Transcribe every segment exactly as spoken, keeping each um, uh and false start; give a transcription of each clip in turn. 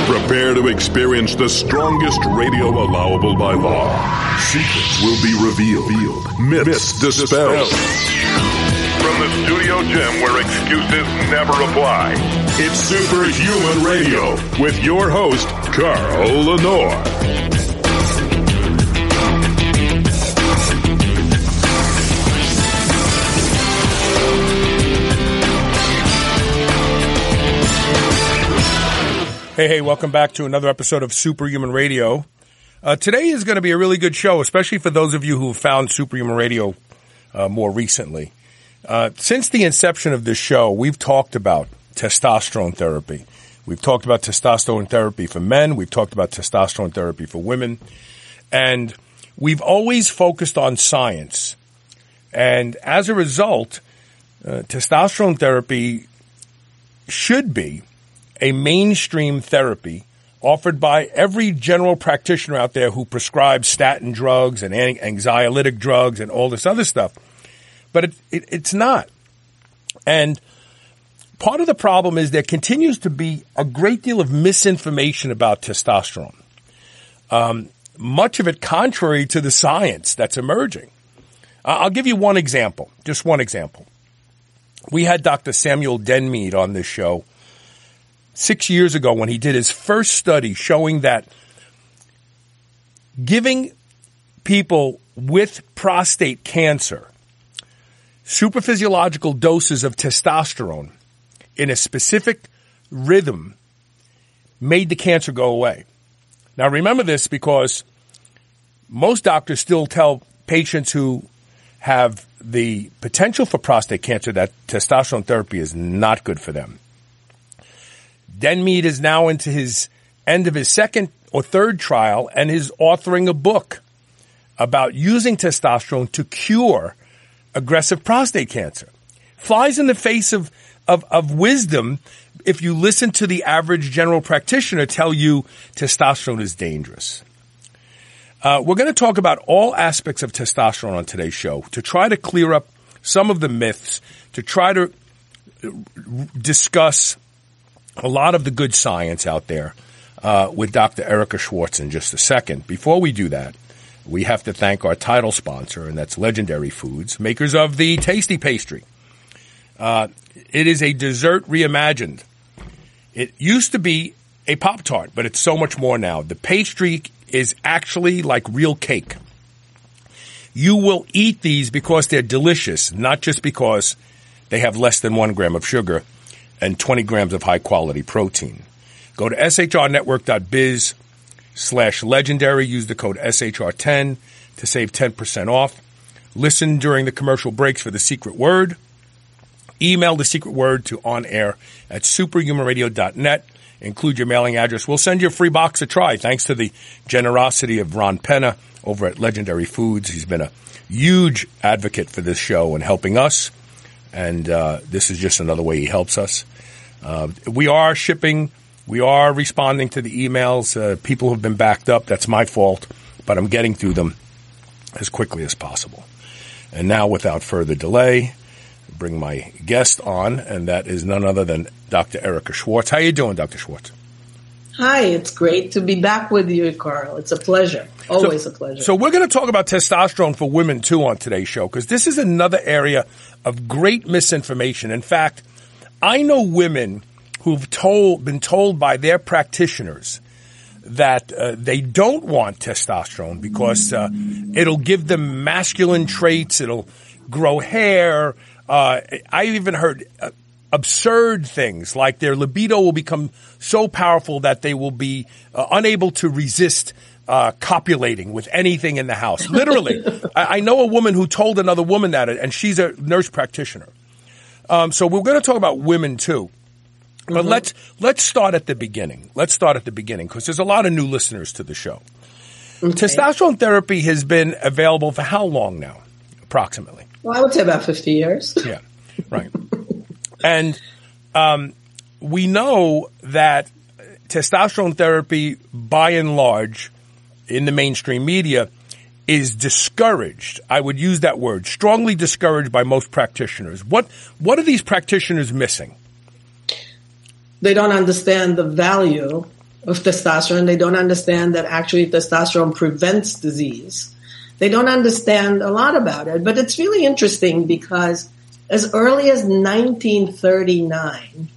Prepare to experience the strongest radio allowable by law. Secrets will be revealed. Myths dispelled. From the studio gym where excuses never apply, it's Superhuman Radio with your host, Carl Lenore. Hey, hey, welcome back to another episode of Superhuman Radio. Uh, today is going to be a really good show, especially for those of you who have found Superhuman Radio uh, more recently. Uh, since the inception of this show, we've talked about testosterone therapy. We've talked about testosterone therapy for men. We've talked about testosterone therapy for women. And we've always focused on science. And as a result, uh, testosterone therapy should be a mainstream therapy offered by every general practitioner out there who prescribes statin drugs and anxiolytic drugs and all this other stuff. But it, it, it's not. And part of the problem is there continues to be a great deal of misinformation about testosterone. Um, much of it contrary to the science that's emerging. Uh, I'll give you one example, just one example. We had Doctor Samuel Denmead on this show six years ago when he did his first study showing that giving people with prostate cancer supraphysiological doses of testosterone in a specific rhythm made the cancer go away. Now remember this because most doctors still tell patients who have the potential for prostate cancer that testosterone therapy is not good for them. Denmead is now into his end of his second or third trial and is authoring a book about using testosterone to cure aggressive prostate cancer. Flies in the face of, of, of wisdom if you listen to the average general practitioner tell you testosterone is dangerous. Uh, we're going to talk about all aspects of testosterone on today's show to try to clear up some of the myths, to try to discuss a lot of the good science out there uh, with Doctor Erica Schwartz in just a second. Before we do that, we have to thank our title sponsor, and that's Legendary Foods, makers of the Tasty Pastry. Uh, it is a dessert reimagined. It used to be a Pop-Tart, but it's so much more now. The pastry is actually like real cake. You will eat these because they're delicious, not just because they have less than one gram of sugar and twenty grams of high-quality protein. Go to S H R network dot biz slash legendary. Use the code S H R ten to save ten percent off. Listen during the commercial breaks for the secret word. Email the secret word to onair at superhuman radio dot net. Include your mailing address. We'll send you a free box to try, thanks to the generosity of Ron Penna over at Legendary Foods. He's been a huge advocate for this show and helping us. And uh, this is just another way he helps us. Uh, we are shipping. We are responding to the emails. Uh, people have been backed up. That's my fault. But I'm getting through them as quickly as possible. And now, without further delay, bring my guest on, and that is none other than Doctor Erica Schwartz. How you doing, Doctor Schwartz? Hi, it's great to be back with you, Carl. It's a pleasure. Always so, a pleasure. So we're going to talk about testosterone for women, too, on today's show, because this is another area of great misinformation. In fact, I know women who've told, been told by their practitioners that uh, they don't want testosterone because uh, it'll give them masculine traits, it'll grow hair. Uh, I even heard uh, absurd things like their libido will become so powerful that they will be uh, unable to resist uh, copulating with anything in the house. Literally. I, I know a woman who told another woman that, and she's a nurse practitioner. Um, so we're going to talk about women too. But mm-hmm. let's let's start at the beginning. Let's start at the beginning because there's a lot of new listeners to the show. Okay. Testosterone therapy has been available for how long now, approximately? Well, I would say about fifty years. Yeah, right. And um, we know that testosterone therapy, by and large, in the mainstream media, is discouraged. I would use that word, strongly discouraged by most practitioners. What what are these practitioners missing? They don't understand the value of testosterone. They don't understand that actually testosterone prevents disease. They don't understand a lot about it. But it's really interesting because as early as nineteen thirty-nine,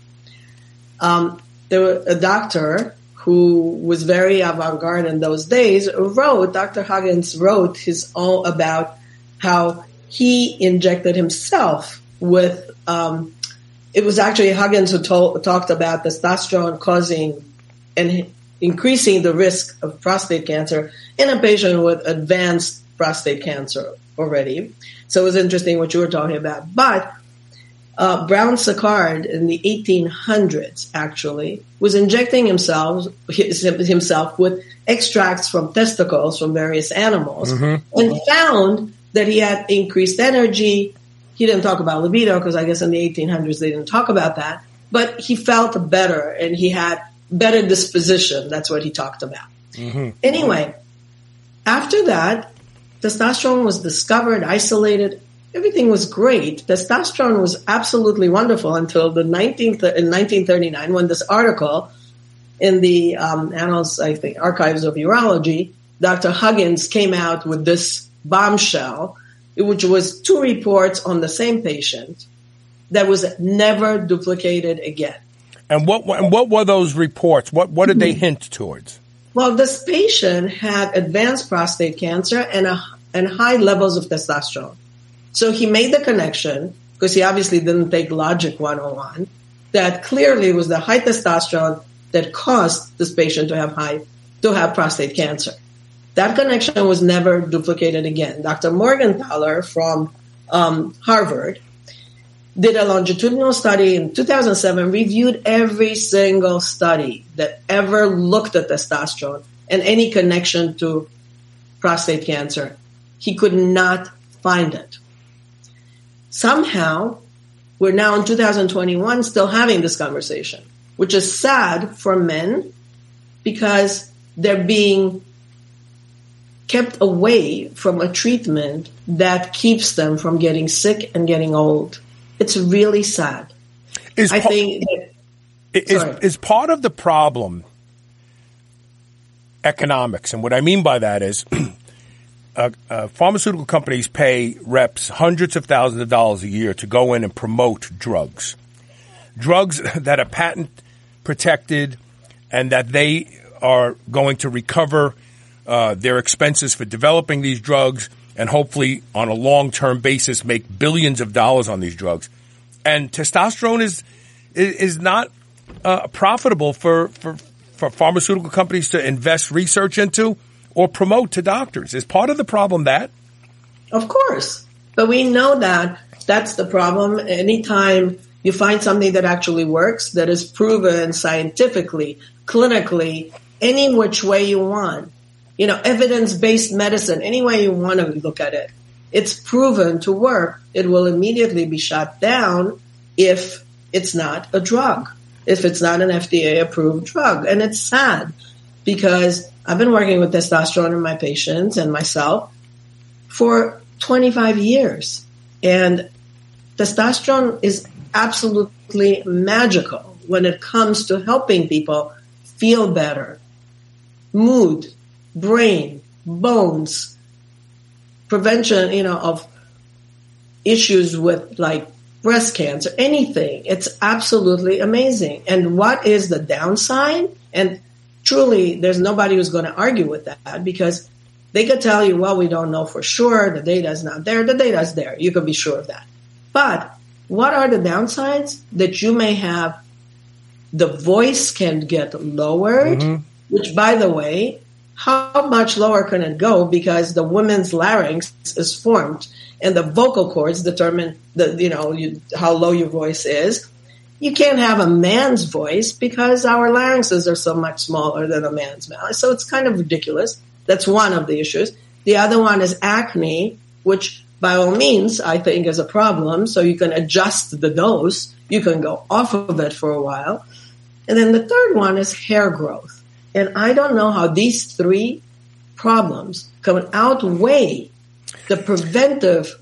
um, there was a doctor who was very avant-garde in those days, wrote, Doctor Huggins wrote his own about how he injected himself with, um, it was actually Huggins who told, talked about testosterone causing and increasing the risk of prostate cancer in a patient with advanced prostate cancer already. So it was interesting what you were talking about. But Uh, Brown Séquard in the eighteen hundreds actually was injecting himself his, himself with extracts from testicles from various animals mm-hmm. and found that he had increased energy. He didn't talk about libido because I guess in the eighteen hundreds they didn't talk about that. But he felt better and he had better disposition. That's what he talked about. Mm-hmm. Anyway, after that, testosterone was discovered, isolated. Everything was great. Testosterone was absolutely wonderful until the nineteenth in nineteen thirty-nine, when this article in the um, Annals, I think, Archives of Urology, Doctor Huggins came out with this bombshell, which was two reports on the same patient that was never duplicated again. And what and what were those reports? What what did they hint towards? Well, this patient had advanced prostate cancer and a, and high levels of testosterone. So he made the connection, because he obviously didn't take Logic one oh one, that clearly it was the high testosterone that caused this patient to have high, to have prostate cancer. That connection was never duplicated again. Doctor Morgenthaler from um, Harvard did a longitudinal study in two thousand seven, reviewed every single study that ever looked at testosterone and any connection to prostate cancer. He could not find it. Somehow, we're now in two thousand twenty-one still having this conversation, which is sad for men because they're being kept away from a treatment that keeps them from getting sick and getting old. It's really sad. Is I pa- think that, is, is part of the problem economics? And what I mean by that is Uh, uh, pharmaceutical companies pay reps hundreds of thousands of dollars a year to go in and promote drugs. Drugs that are patent protected and that they are going to recover uh, their expenses for developing these drugs and hopefully on a long-term basis make billions of dollars on these drugs. And testosterone is is, is not uh, profitable for, for, for pharmaceutical companies to invest research into or promote to doctors. Is part of the problem that? Of course. But we know that that's the problem. Anytime you find something that actually works, that is proven scientifically, clinically, any which way you want, you know, evidence-based medicine, any way you want to look at it, it's proven to work. It will immediately be shut down if it's not a drug, if it's not an F D A-approved drug. And it's sad because I've been working with testosterone in my patients and myself for twenty-five years. And testosterone is absolutely magical when it comes to helping people feel better. Mood, brain, bones, prevention, you know, of issues with like breast cancer, anything. It's absolutely amazing. And what is the downside? And truly, there's nobody who's going to argue with that because they could tell you, well, we don't know for sure. The data is not there. The data is there. You can be sure of that. But what are the downsides? That you may have the voice can get lowered, mm-hmm. which, by the way, how much lower can it go? Because the woman's larynx is formed and the vocal cords determine the, you know, you, how low your voice is. You can't have a man's voice because our larynxes are so much smaller than a man's mouth. So it's kind of ridiculous. That's one of the issues. The other one is acne, which by all means I think is a problem. So you can adjust the dose. You can go off of it for a while. And then the third one is hair growth. And I don't know how these three problems can outweigh the preventive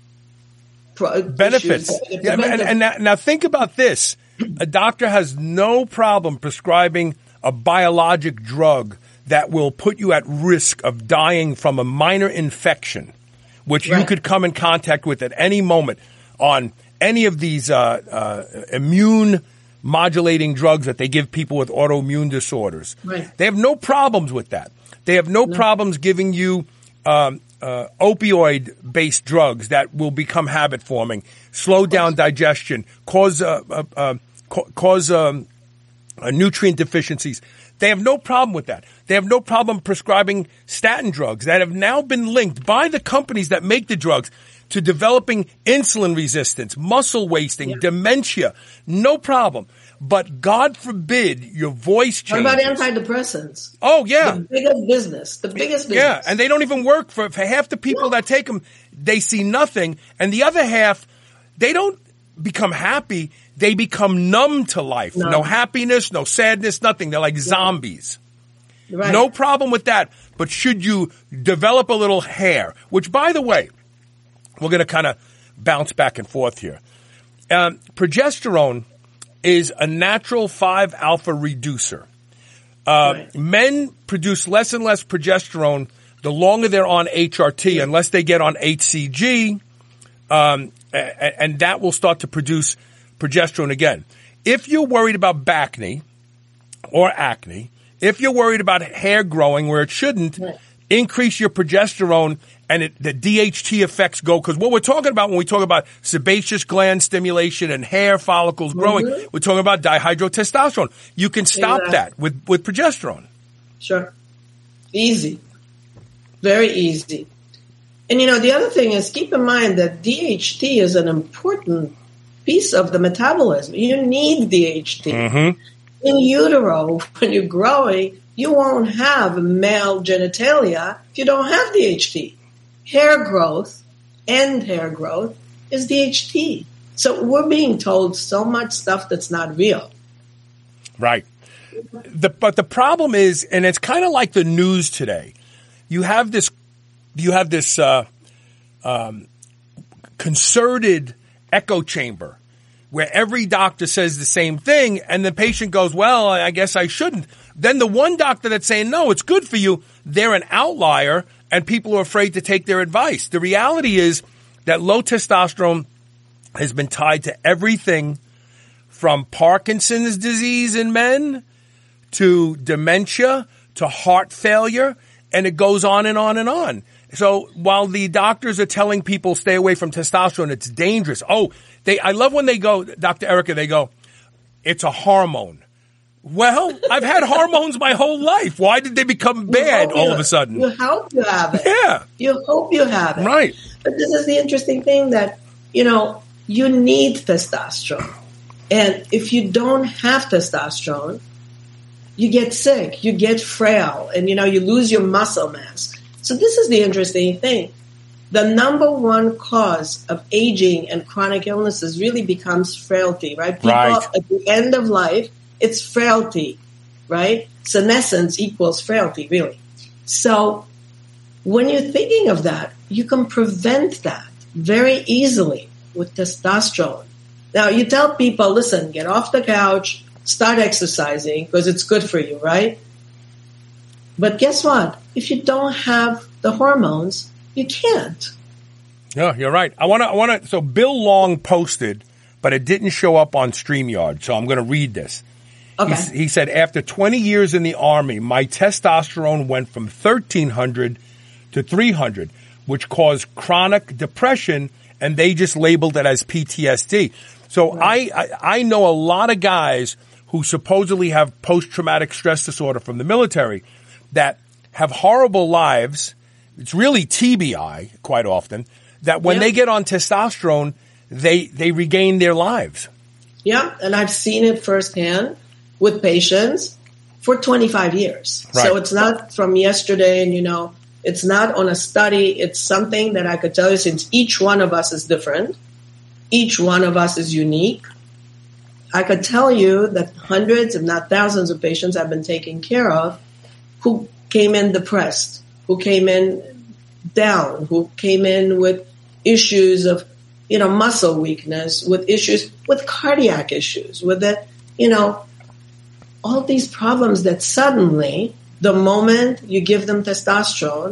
benefits. Yeah, and, and now, now think about this. A doctor has no problem prescribing a biologic drug that will put you at risk of dying from a minor infection, which right. you could come in contact with at any moment on any of these uh, uh, immune modulating drugs that they give people with autoimmune disorders. Right. They have no problems with that. They have no, no. problems giving you um, uh, opioid-based drugs that will become habit-forming, slow down digestion, cause uh, uh, uh, cause um, uh, nutrient deficiencies. They have no problem with that. They have no problem prescribing statin drugs that have now been linked by the companies that make the drugs to developing insulin resistance, muscle wasting, yeah. dementia. No problem. But God forbid your voice changes. What about antidepressants? Oh, yeah. The biggest business. The biggest business. Yeah, and they don't even work for, for half the people no. that take them. They see nothing. And the other half, they don't become happy. They become numb to life. No, no happiness, no sadness, nothing. They're like yeah. zombies. Right. No problem with that. But should you develop a little hair, which, by the way, we're going to kind of bounce back and forth here. Um, progesterone is a natural five alpha reducer. Uh, right. Men produce less and less progesterone the longer they're on H R T, yeah. unless they get on H C G, um, and, and that will start to produce progesterone again. If you're worried about bacne or acne, if you're worried about hair growing where it shouldn't, right. increase your progesterone and it, the D H T effects go. Because what we're talking about when we talk about sebaceous gland stimulation and hair follicles growing, mm-hmm. we're talking about dihydrotestosterone. You can stop exactly. that with, with progesterone. Sure. Easy. Very easy. And, you know, the other thing is keep in mind that D H T is an important piece of the metabolism. You need D H T. Mm-hmm. In utero, when you're growing, you won't have male genitalia if you don't have D H T. Hair growth, end hair growth, is D H T. So we're being told so much stuff that's not real. Right. The, but the problem is, and it's kind of like the news today, you have this, you have this uh, um, concerted echo chamber where every doctor says the same thing, and the patient goes, well, I guess I shouldn't. Then the one doctor that's saying, no, it's good for you, they're an outlier, and people are afraid to take their advice. The reality is that low testosterone has been tied to everything from Parkinson's disease in men to dementia to heart failure, and it goes on and on and on. So while the doctors are telling people stay away from testosterone, it's dangerous. Oh, they, I love when they go, Doctor Erica, they go, it's a hormone. Well, I've had hormones my whole life. Why did they become bad all you, of a sudden? You hope you have it. Yeah. You hope you have it. Right. But this is the interesting thing that, you know, you need testosterone. And if you don't have testosterone, you get sick, you get frail, and, you know, you lose your muscle mass. So this is the interesting thing. The number one cause of aging and chronic illnesses really becomes frailty, right? People right. at the end of life, it's frailty, right? Senescence equals frailty, really. So when you're thinking of that, you can prevent that very easily with testosterone. Now, you tell people, listen, get off the couch, start exercising because it's good for you, right? But guess what? If you don't have the hormones, you can't. Yeah, you're right. I want to, I want to, so Bill Long posted, but it didn't show up on StreamYard, so I'm going to read this. Okay. He, he said, after twenty years in the Army, my testosterone went from thirteen hundred to three hundred, which caused chronic depression, and they just labeled it as P T S D. So right. I, I, I know a lot of guys who supposedly have post-traumatic stress disorder from the military that have horrible lives. It's really T B I quite often, that when yeah. they get on testosterone, they, they regain their lives. Yeah, and I've seen it firsthand with patients for twenty-five years. Right. So it's not from yesterday, and, you know, it's not on a study. It's something that I could tell you, since each one of us is different, each one of us is unique. I could tell you that hundreds, if not thousands of patients I've been taking care of who came in depressed, who came in down, who came in with issues of, you know, muscle weakness, with issues, with cardiac issues, with the, you know, all these problems that suddenly, the moment you give them testosterone,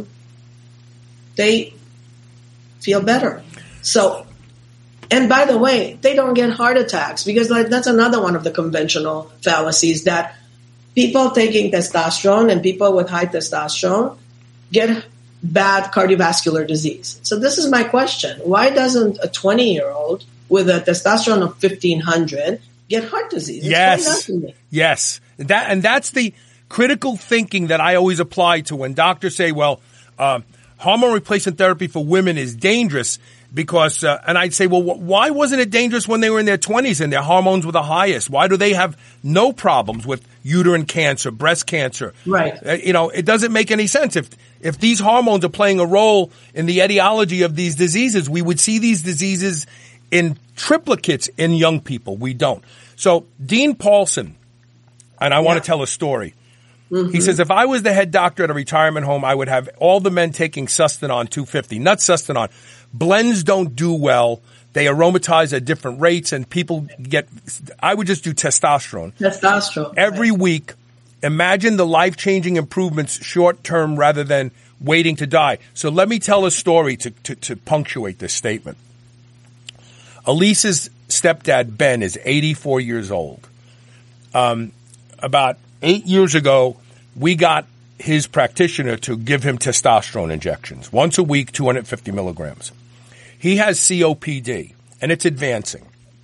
they feel better. So, and by the way, they don't get heart attacks, because like, that's another one of the conventional fallacies, that people taking testosterone and people with high testosterone get bad cardiovascular disease. So this is my question. Why doesn't a twenty-year-old with a testosterone of fifteen hundred get heart disease? Yes. Yes. That, and that's the critical thinking that I always apply to when doctors say, well, uh, hormone replacement therapy for women is dangerous because, uh, and I'd say, well, wh- why wasn't it dangerous when they were in their twenties and their hormones were the highest? Why do they have no problems with uterine cancer, breast cancer? Right. Uh, you know, it doesn't make any sense. If, if these hormones are playing a role in the etiology of these diseases, we would see these diseases in triplicates in young people. We don't. So Dean Paulson, and I yeah. want to tell a story. Mm-hmm. He says, if I was the head doctor at a retirement home, I would have all the men taking Sustanon two fifty, not Sustanon. Blends don't do well. They aromatize at different rates, and people get, I would just do testosterone. Testosterone. Every right. week. Imagine the life-changing improvements short-term rather than waiting to die. So let me tell a story to, to, to punctuate this statement. Elisa's stepdad, Ben, is eighty-four years old. Um, about eight years ago, we got his practitioner to give him testosterone injections. Once a week, two hundred fifty milligrams. He has C O P D, and it's advancing.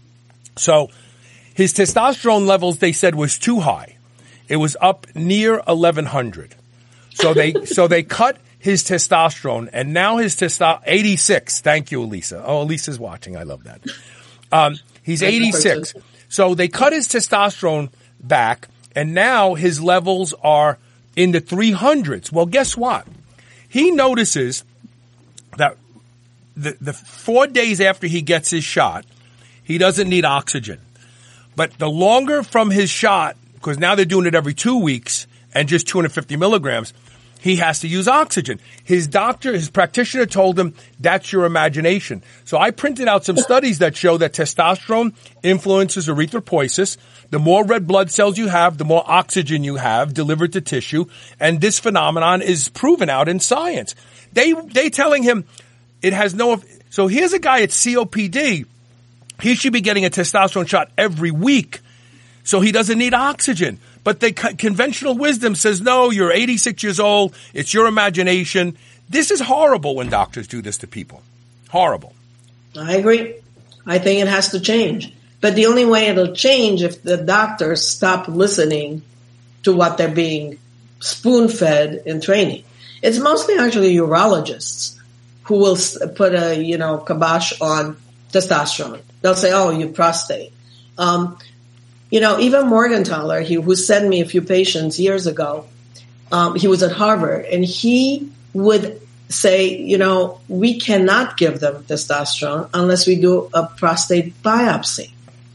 So his testosterone levels, they said, was too high. It was up near eleven hundred. So they so they cut his testosterone, and now his testosterone, eighty-six. Thank you, Elisa. Oh, Elisa's watching. I love that. Um, he's eighty-six. So they cut his testosterone back, and now his levels are in the three hundreds. Well, guess what? He notices that the, the four days after he gets his shot, he doesn't need oxygen. But the longer from his shot, because now they're doing it every two weeks and just two hundred fifty milligrams, he has to use oxygen. His doctor, his practitioner told him, that's your imagination. So I printed out some studies that show that testosterone influences erythropoiesis. The more red blood cells you have, the more oxygen you have delivered to tissue. And this phenomenon is proven out in science. They, they telling him it has no, so here's a guy at C O P D. He should be getting a testosterone shot every week so he doesn't need oxygen. But the co- conventional wisdom says, no, you're eighty-six years old. It's your imagination. This is horrible when doctors do this to people. Horrible. I agree. I think it has to change. But the only way it'll change if the doctors stop listening to what they're being spoon-fed in training. It's mostly actually urologists who will put a, you know, kibosh on testosterone. They'll say, oh, you prostate. Um, you know, even Morgenthaler, he, who sent me a few patients years ago, um, he was at Harvard, and he would say, you know, we cannot give them testosterone unless we do a prostate biopsy,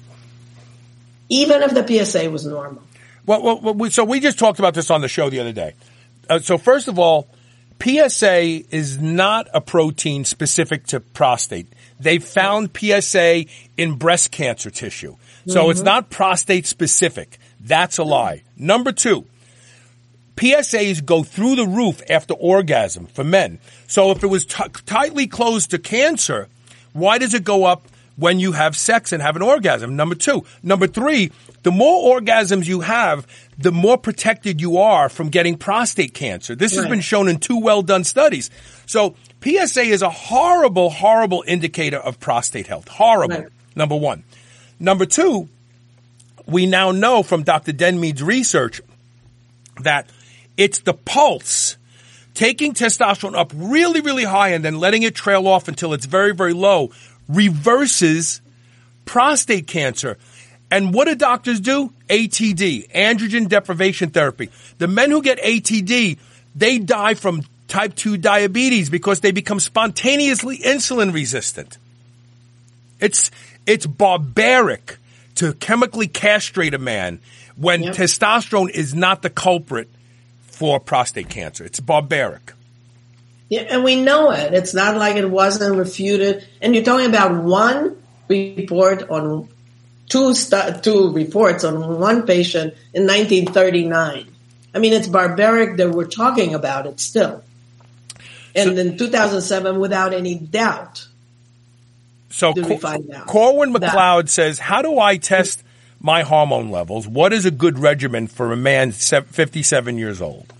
even if the P S A was normal. Well, well, well so we just talked about this on the show the other day. Uh, so first of all, P S A is not a protein specific to prostate. They found P S A in breast cancer tissue. So mm-hmm. it's not prostate specific. That's a lie. Number two, P S As go through the roof after orgasm for men. So if it was t- tightly closed to cancer, why does it go up when you have sex and have an orgasm? Number two. Number three, the more orgasms you have, the more protected you are from getting prostate cancer. This right. has been shown in two well-done studies. So P S A is a horrible, horrible indicator of prostate health. Horrible, right. Number one. Number two, we now know from Doctor Denmead's research that it's the pulse, taking testosterone up really, really high and then letting it trail off until it's very, very low, reverses prostate cancer. And what do doctors do? A T D, androgen deprivation therapy. The men who get A T D, they die from type two diabetes because they become spontaneously insulin resistant. It's it's barbaric to chemically castrate a man when yep. testosterone is not the culprit for prostate cancer. It's barbaric. Yeah, and we know it. It's not like it wasn't refuted. And you're talking about one report on two stu- two reports on one patient in nineteen thirty-nine. I mean, it's barbaric that we're talking about it still. And so, in two thousand seven, without any doubt, so did Co- we find out. Corwin McLeod says, how do I test my hormone levels? What is a good regimen for a man fifty-seven years old?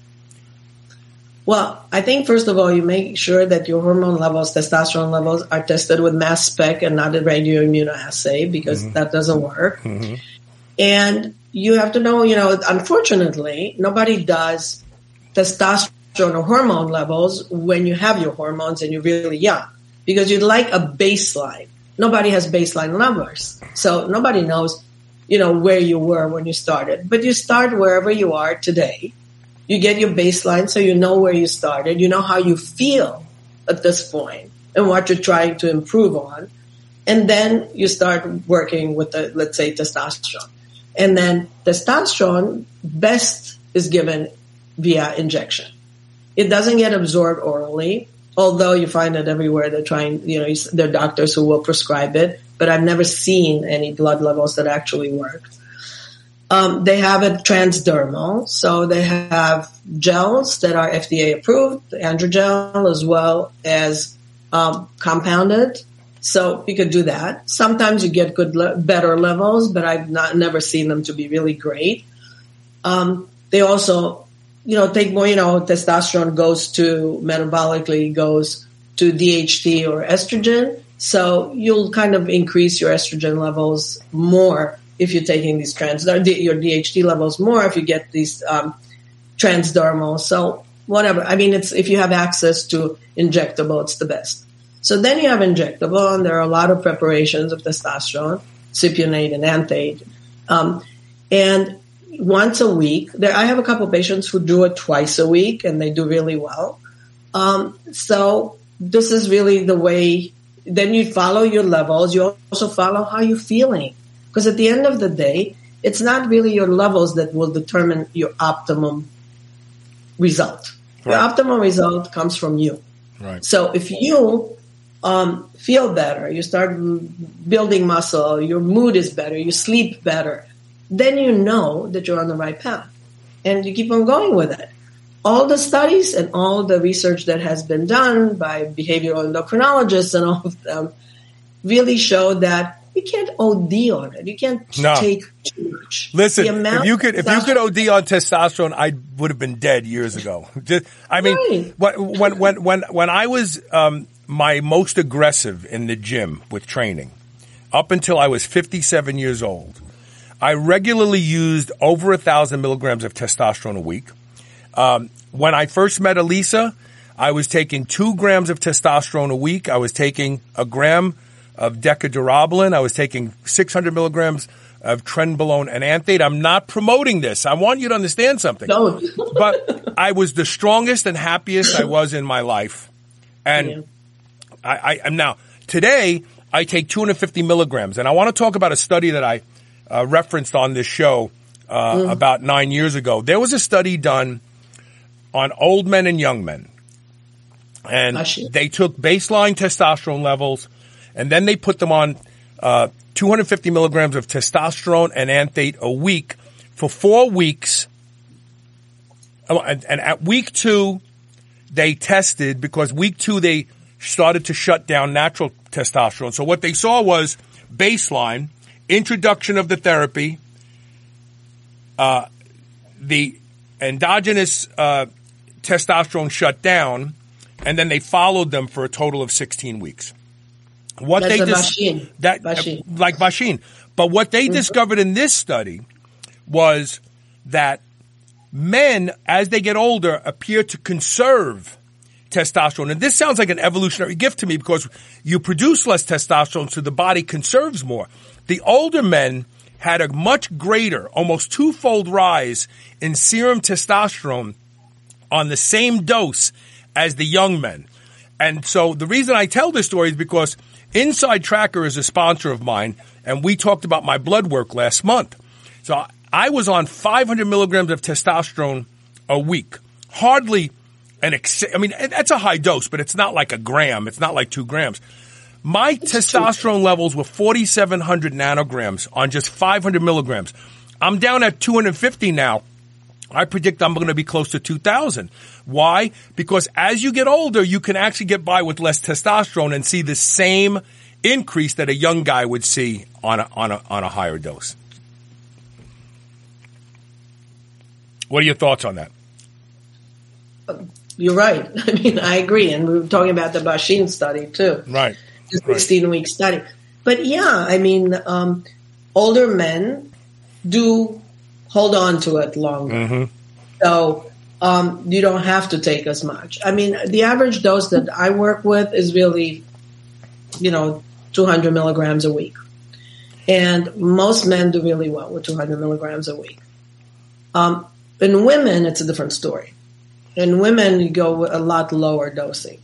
Well, I think, first of all, you make sure that your hormone levels, testosterone levels, are tested with mass spec and not a radioimmunoassay, because mm-hmm. that doesn't work. Mm-hmm. And you have to know, you know, unfortunately, nobody does testosterone or hormone levels when you have your hormones and you're really young, because you'd like a baseline. Nobody has baseline numbers. So nobody knows, you know, where you were when you started. But you start wherever you are today. You get your baseline so you know where you started. You know how you feel at this point and what you're trying to improve on. And then you start working with the, let's say, testosterone. And then testosterone best is given via injection. It doesn't get absorbed orally, although you find it everywhere. They're trying, you know, there are doctors who will prescribe it, but I've never seen any blood levels that actually work. Um, they have it transdermal, so they have gels that are F D A approved, the androgel, as well as um, compounded. So you could do that. Sometimes you get good, le- better levels, but I've not never seen them to be really great. Um, they also, you know, take more. You know, testosterone goes to metabolically goes to D H T or estrogen, so you'll kind of increase your estrogen levels more if you're taking these trans, your D H T levels more if you get these um, transdermal. So whatever. I mean, it's if you have access to injectable, it's the best. So then you have injectable, and there are a lot of preparations of testosterone, cypionate and anthate. Um, and once a week, there I have a couple of patients who do it twice a week, and they do really well. Um, so this is really the way. Then you follow your levels. You also follow how you're feeling. Because at the end of the day, it's not really your levels that will determine your optimum result. Right. Your optimum result comes from you. Right. So if you um, feel better, you start building muscle, your mood is better, you sleep better, then you know that you're on the right path. And you keep on going with it. All the studies and all the research that has been done by behavioral endocrinologists and all of them really show that you can't O D on it. You can't no. take too much. Listen, if you could, if you could O D on testosterone, I would have been dead years ago. Just, I mean, right. when when when when I was um, my most aggressive in the gym with training, up until I was fifty-seven years old, I regularly used over a thousand milligrams of testosterone a week. Um, when I first met Elisa, I was taking two grams of testosterone a week. I was taking a gram of decadurabolin. I was taking six hundred milligrams of trenbolone and anthate. I'm not promoting this. I want you to understand something. No. But I was the strongest and happiest I was in my life. And yeah. I, I am now, today, I take two hundred fifty milligrams. And I want to talk about a study that I uh, referenced on this show uh, mm. about nine years ago. There was a study done on old men and young men. And they took baseline testosterone levels, and then they put them on uh, two hundred fifty milligrams of testosterone and anthate a week for four weeks. And, and at week two, they tested, because week two they started to shut down natural testosterone. So what they saw was baseline, introduction of the therapy, uh, the endogenous uh, testosterone shut down, and then they followed them for a total of sixteen weeks. What That's they a dis- machine. that machine. Uh, like machine, but what they mm-hmm. discovered in this study was that men, as they get older, appear to conserve testosterone. And this sounds like an evolutionary gift to me, because you produce less testosterone, so the body conserves more. The older men had a much greater, almost twofold rise in serum testosterone on the same dose as the young men. And so the reason I tell this story is because Inside Tracker is a sponsor of mine, and we talked about my blood work last month. So I was on five hundred milligrams of testosterone a week. Hardly an ex- I mean, that's a high dose, but it's not like a gram. It's not like two grams. My It's testosterone true. levels were forty-seven hundred nanograms on just five hundred milligrams. I'm down at two hundred fifty now. I predict I'm going to be close to two thousand. Why? Because as you get older, you can actually get by with less testosterone and see the same increase that a young guy would see on a, on a, on a higher dose. What are your thoughts on that? You're right. I mean, I agree. And we were talking about the Bashin study too. Right. The sixteen-week study. But yeah, I mean, um, older men do hold on to it longer. Mm-hmm. So um, you don't have to take as much. I mean, the average dose that I work with is really, you know, two hundred milligrams a week. And most men do really well with two hundred milligrams a week. Um, in women, it's a different story. In women, you go with a lot lower dosing.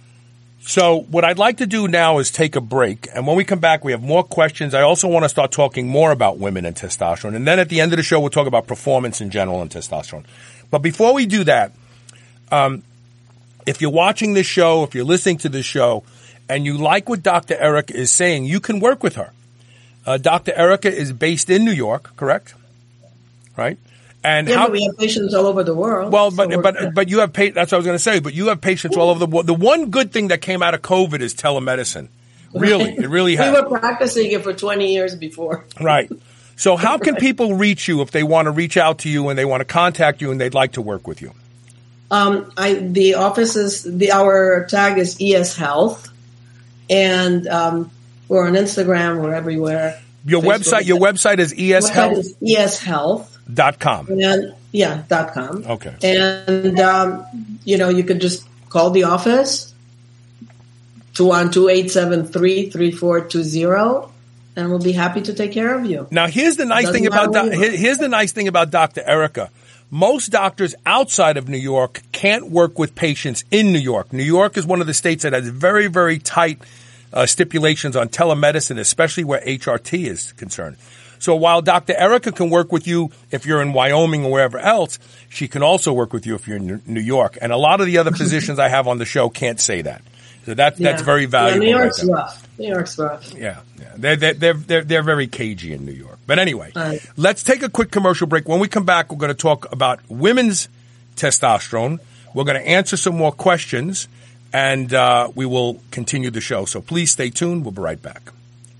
So what I'd like to do now is take a break. And when we come back, we have more questions. I also want to start talking more about women and testosterone. And then at the end of the show, we'll talk about performance in general and testosterone. But before we do that, um, if you're watching this show, if you're listening to this show, and you like what Doctor Erica is saying, you can work with her. Uh, Doctor Erica is based in New York, correct? Right? And yeah, how, but we have patients all over the world. well, so but we're but good. but you have pa- that's what I was going to say. But you have patients all over the world. The one good thing that came out of COVID is telemedicine. Really, it really has. We were practicing it for twenty years before. Right. So how can people reach you if they want to reach out to you and they want to contact you and they'd like to work with you? Um, I the office is the our tag is E S Health, and um, we're on Instagram. We're everywhere. Your Facebook. website. Your website is E S Health E S Health dot com. and yeah dot com. Okay. And um, you know you could just call the office two one two eight seven three three four two zero. And we'll be happy to take care of you. Now, here's the nice Doesn't thing about matter doc- where you are. here's the nice thing about Doctor Erica. Most doctors outside of New York can't work with patients in New York. New York is one of the states that has very, very tight uh, stipulations on telemedicine, especially where H R T is concerned. So while Doctor Erica can work with you if you're in Wyoming or wherever else, she can also work with you if you're in New York. And a lot of the other physicians I have on the show can't say that. So that, Yeah. that's very valuable. Yeah, New right York's there. rough. New York's rough. Yeah, yeah. They're, they're, they're, they're, they're very cagey in New York. But anyway, Right. Let's take a quick commercial break. When we come back, we're going to talk about women's testosterone. We're going to answer some more questions, and uh, we will continue the show. So please stay tuned. We'll be right back.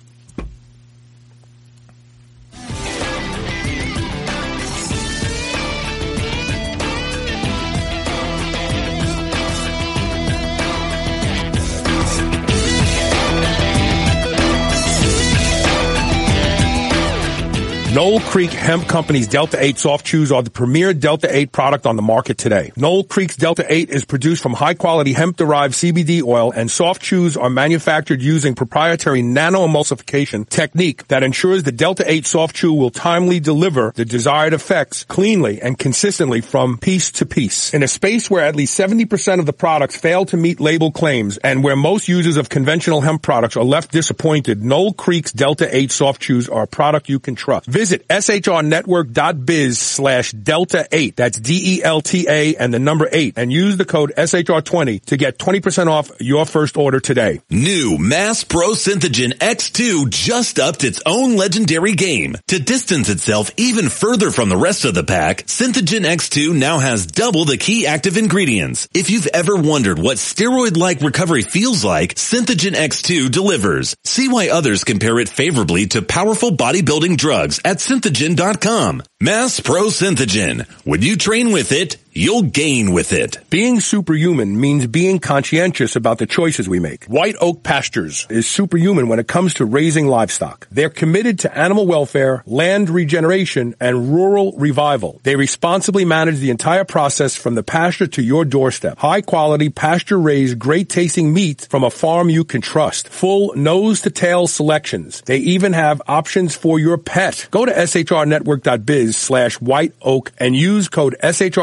Knoll Creek Hemp Company's Delta eight Soft Chews are the premier Delta eight product on the market today. Knoll Creek's Delta eight is produced from high-quality hemp-derived C B D oil, and soft chews are manufactured using proprietary nano-emulsification technique that ensures the Delta eight Soft Chew will timely deliver the desired effects cleanly and consistently from piece to piece. In a space where at least seventy percent of the products fail to meet label claims and where most users of conventional hemp products are left disappointed, Knoll Creek's Delta eight Soft Chews are a product you can trust. Visit shrnetwork.biz slash delta eight. That's D E L T A and the number eight, and use the code S H R twenty to get twenty percent off your first order today. New Mass Pro Synthogen X two just upped its own legendary game. To distance itself even further from the rest of the pack, Synthogen X two now has double the key active ingredients. If you've ever wondered what steroid-like recovery feels like, Synthogen X two delivers. See why others compare it favorably to powerful bodybuilding drugs at synthogen dot com. Mass Pro Synthogen. When you train with it, you'll gain with it. Being superhuman means being conscientious about the choices we make. White Oak Pastures is superhuman when it comes to raising livestock. They're committed to animal welfare, land regeneration, and rural revival. They responsibly manage the entire process from the pasture to your doorstep. High quality, pasture-raised, great-tasting meat from a farm you can trust. Full nose-to-tail selections. They even have options for your pet. Go to shrnetwork.biz slash white oak and use code S H R twenty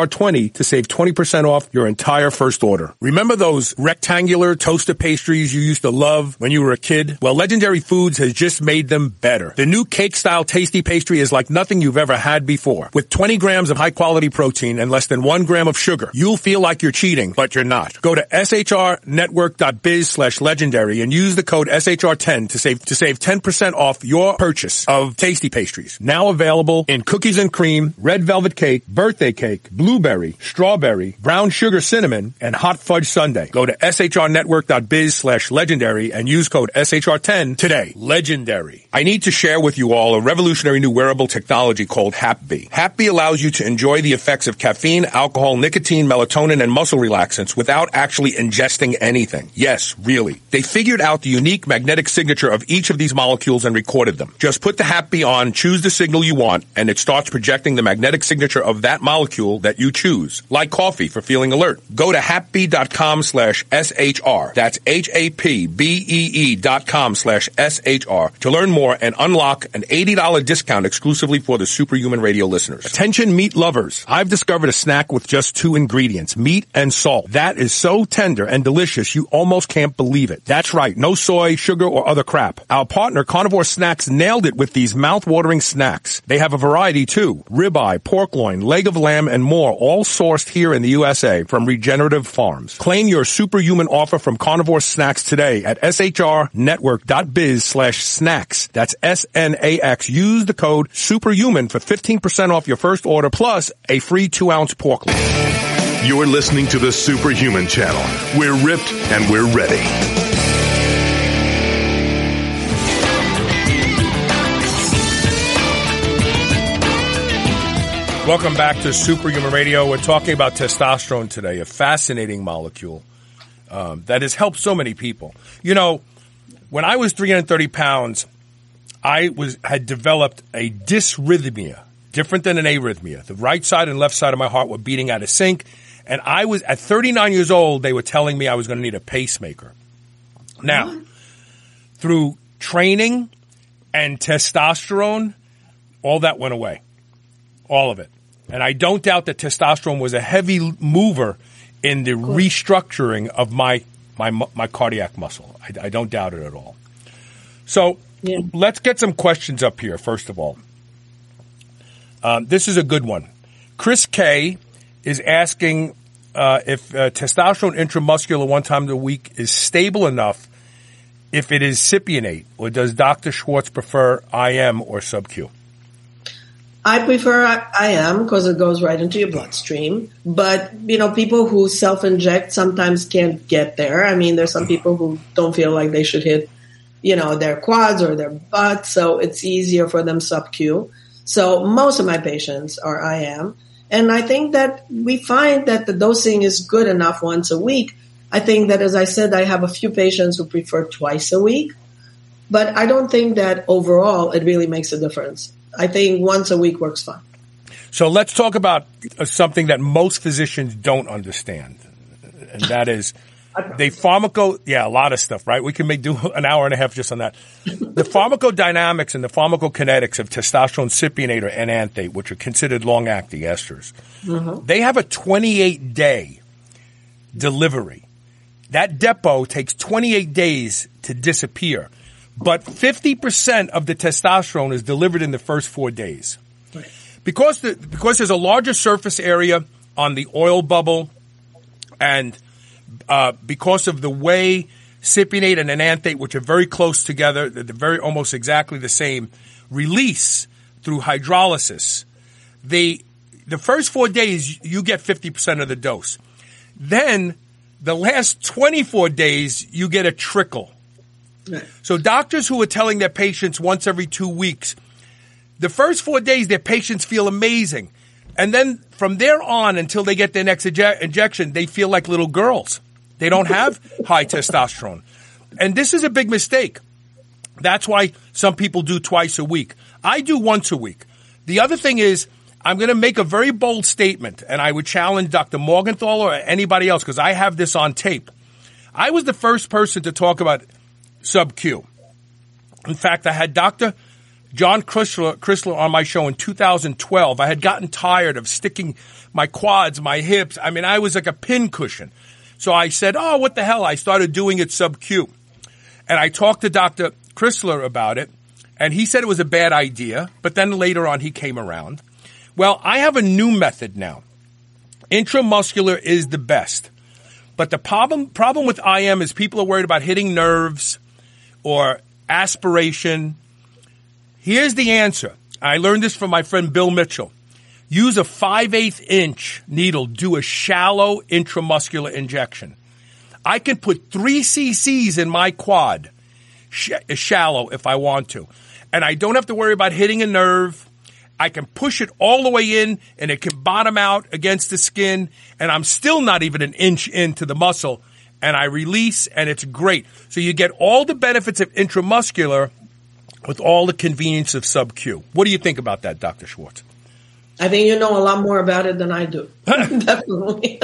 today to save twenty percent off your entire first order. Remember those rectangular toaster pastries you used to love when you were a kid? Well, Legendary Foods has just made them better. The new cake-style tasty pastry is like nothing you've ever had before. With twenty grams of high-quality protein and less than one gram of sugar, you'll feel like you're cheating, but you're not. Go to S H R network dot biz slash legendary and use the code S H R ten to save to save ten percent off your purchase of tasty pastries. Now available in cookies and cream, red velvet cake, birthday cake, blueberry, strawberry, brown sugar cinnamon, and hot fudge sundae. Go to S H R network dot biz slash legendary and use code S H R ten today. Legendary. I need to share with you all a revolutionary new wearable technology called HapB. HapB allows you to enjoy the effects of caffeine, alcohol, nicotine, melatonin, and muscle relaxants without actually ingesting anything. Yes, really. They figured out the unique magnetic signature of each of these molecules and recorded them. Just put the HapB on, choose the signal you want, and it starts projecting the magnetic signature of that molecule that you choose, like coffee for feeling alert. Go to hapb dot com slash S H R. That's H A P B E E dot com slash S H R to learn more and unlock an eighty dollars discount exclusively for the Superhuman Radio listeners. Attention meat lovers. I've discovered a snack with just two ingredients, meat and salt. That is so tender and delicious you almost can't believe it. That's right. No soy, sugar, or other crap. Our partner Carnivore Snacks nailed it with these mouth-watering snacks. They have a variety too. Ribeye, pork loin, leg of lamb, and more, all sourced here in the U S A from regenerative farms. Claim your superhuman offer from Carnivore Snacks today at S H R network dot biz slash snacks. That's S N A X. Use the code superhuman for fifteen percent off your first order plus a free two ounce pork loin. You're listening to the Superhuman Channel. We're ripped and we're ready. Welcome back to Superhuman Radio. We're talking about testosterone today, a fascinating molecule um, that has helped so many people. You know, when I was three hundred thirty pounds, I was had developed a dysrhythmia, different than an arrhythmia. The right side and left side of my heart were beating out of sync, and I was at thirty-nine years old. They were telling me I was going to need a pacemaker. Now, mm-hmm. through training and testosterone, all that went away, all of it. And I don't doubt that testosterone was a heavy mover in the restructuring of my my my cardiac muscle. I, I don't doubt it at all. So yeah. Let's get some questions up here, first of all. Um, this is a good one. Chris K. is asking uh, if uh, testosterone intramuscular one time a week is stable enough if it is cypionate, or does Doctor Schwartz prefer I M or sub-Q? I prefer I M because it goes right into your bloodstream. But, you know, people who self-inject sometimes can't get there. I mean, there's some people who don't feel like they should hit, you know, their quads or their butt, so it's easier for them sub-Q. So most of my patients are I M. And I think that we find that the dosing is good enough once a week. I think that, as I said, I have a few patients who prefer twice a week. But I don't think that overall it really makes a difference. I think once a week works fine. So let's talk about something that most physicians don't understand, and that is they pharmaco. Yeah, a lot of stuff, right? We can make do an hour and a half just on that. The pharmacodynamics and the pharmacokinetics of testosterone cypionate or enanthate, which are considered long-acting esters, mm-hmm. they have a twenty-eight day delivery. That depot takes twenty-eight days to disappear. But fifty percent of the testosterone is delivered in the first four days. Right. Because the, because there's a larger surface area on the oil bubble, and uh, because of the way cypionate and enanthate, which are very close together, they're very almost exactly the same, release through hydrolysis, the the first four days you get fifty percent of the dose. Then the last twenty-four days you get a trickle. So doctors who are telling their patients once every two weeks, the first four days their patients feel amazing. And then from there on until they get their next inje- injection, they feel like little girls. They don't have high testosterone. And this is a big mistake. That's why some people do twice a week. I do once a week. The other thing is, I'm going to make a very bold statement, and I would challenge Doctor Morgenthau or anybody else because I have this on tape. I was the first person to talk about sub-Q. In fact, I had Doctor John Chrysler, Chrysler on my show in two thousand twelve. I had gotten tired of sticking my quads, my hips. I mean, I was like a pincushion. So I said, oh, what the hell? I started doing it sub-Q. And I talked to Doctor Chrysler about it, and he said it was a bad idea, but then later on he came around. Well, I have a new method now. Intramuscular is the best. But the problem problem with I M is people are worried about hitting nerves or aspiration. Here's the answer. I learned this from my friend Bill Mitchell. Use a five eighths inch needle. Do a shallow intramuscular injection. I can put three cc's in my quad, sh- shallow if I want to. And I don't have to worry about hitting a nerve. I can push it all the way in, and it can bottom out against the skin, and I'm still not even an inch into the muscle, and I release, and it's great. So you get all the benefits of intramuscular with all the convenience of sub-Q. What do you think about that, Doctor Schwartz? I think you know a lot more about it than I do. Definitely.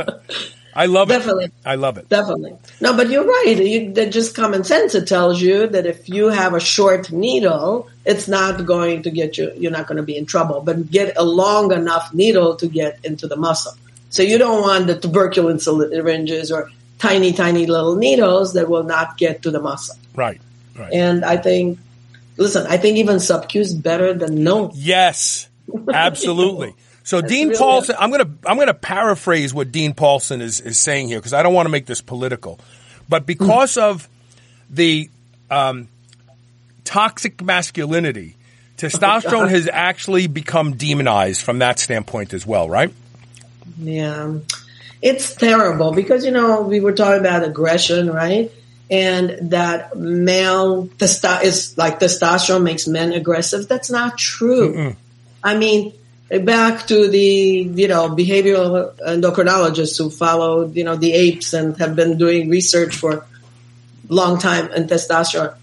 I love Definitely. it. I love it. Definitely. No, but you're right. You, that just common sense. It tells you that if you have a short needle, it's not going to get you, you're not going to be in trouble, but get a long enough needle to get into the muscle. So you don't want the tuberculin syringes or tiny, tiny little needles that will not get to the muscle. Right. Right. And I think, listen, I think even sub-Q is better than no. Yes, absolutely. So That's Dean really Paulson, I'm going to I'm going to paraphrase what Dean Paulson is, is saying here because I don't want to make this political, but because mm. of the um, toxic masculinity, testosterone oh, has actually become demonized from that standpoint as well, right? Yeah, it's terrible because you know we were talking about aggression, right? And that male testo- is like testosterone makes men aggressive. That's not true. Mm-mm. I mean. Back to the, you know, behavioral endocrinologists who followed, you know, the apes and have been doing research for a long time in testosterone.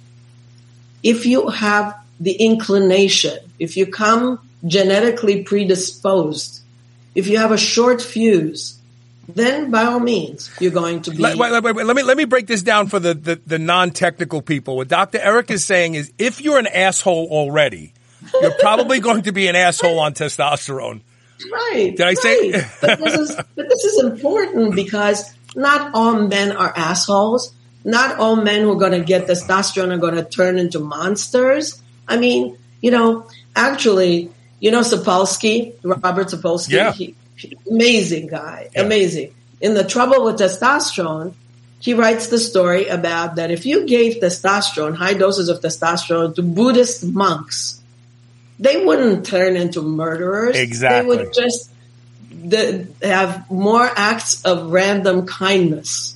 If you have the inclination, if you come genetically predisposed, if you have a short fuse, then by all means, you're going to be... Let, wait, wait, wait, let me let me break this down for the, the, the non-technical people. What Doctor Eric is saying is if you're an asshole already... You're probably going to be an asshole on testosterone. Right. Did I right. say? but, this is, but this is important because not all men are assholes. Not all men who are going to get testosterone are going to turn into monsters. I mean, you know, actually, you know, Sapolsky, Robert Sapolsky, yeah. he, he, amazing guy, yeah. amazing. In The Trouble with Testosterone, he writes the story about that if you gave testosterone, high doses of testosterone to Buddhist monks, they wouldn't turn into murderers. Exactly. They would just the, have more acts of random kindness.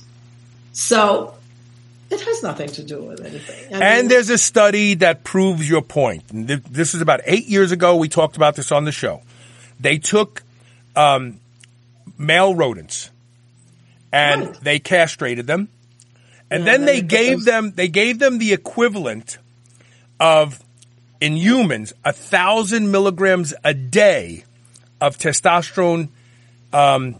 So it has nothing to do with anything. I and mean, there's a study that proves your point. This is about eight years ago. We talked about this on the show. They took um, male rodents and right. they castrated them, and yeah, then they gave those- them they gave them the equivalent of. In humans, a thousand milligrams a day of testosterone. Um,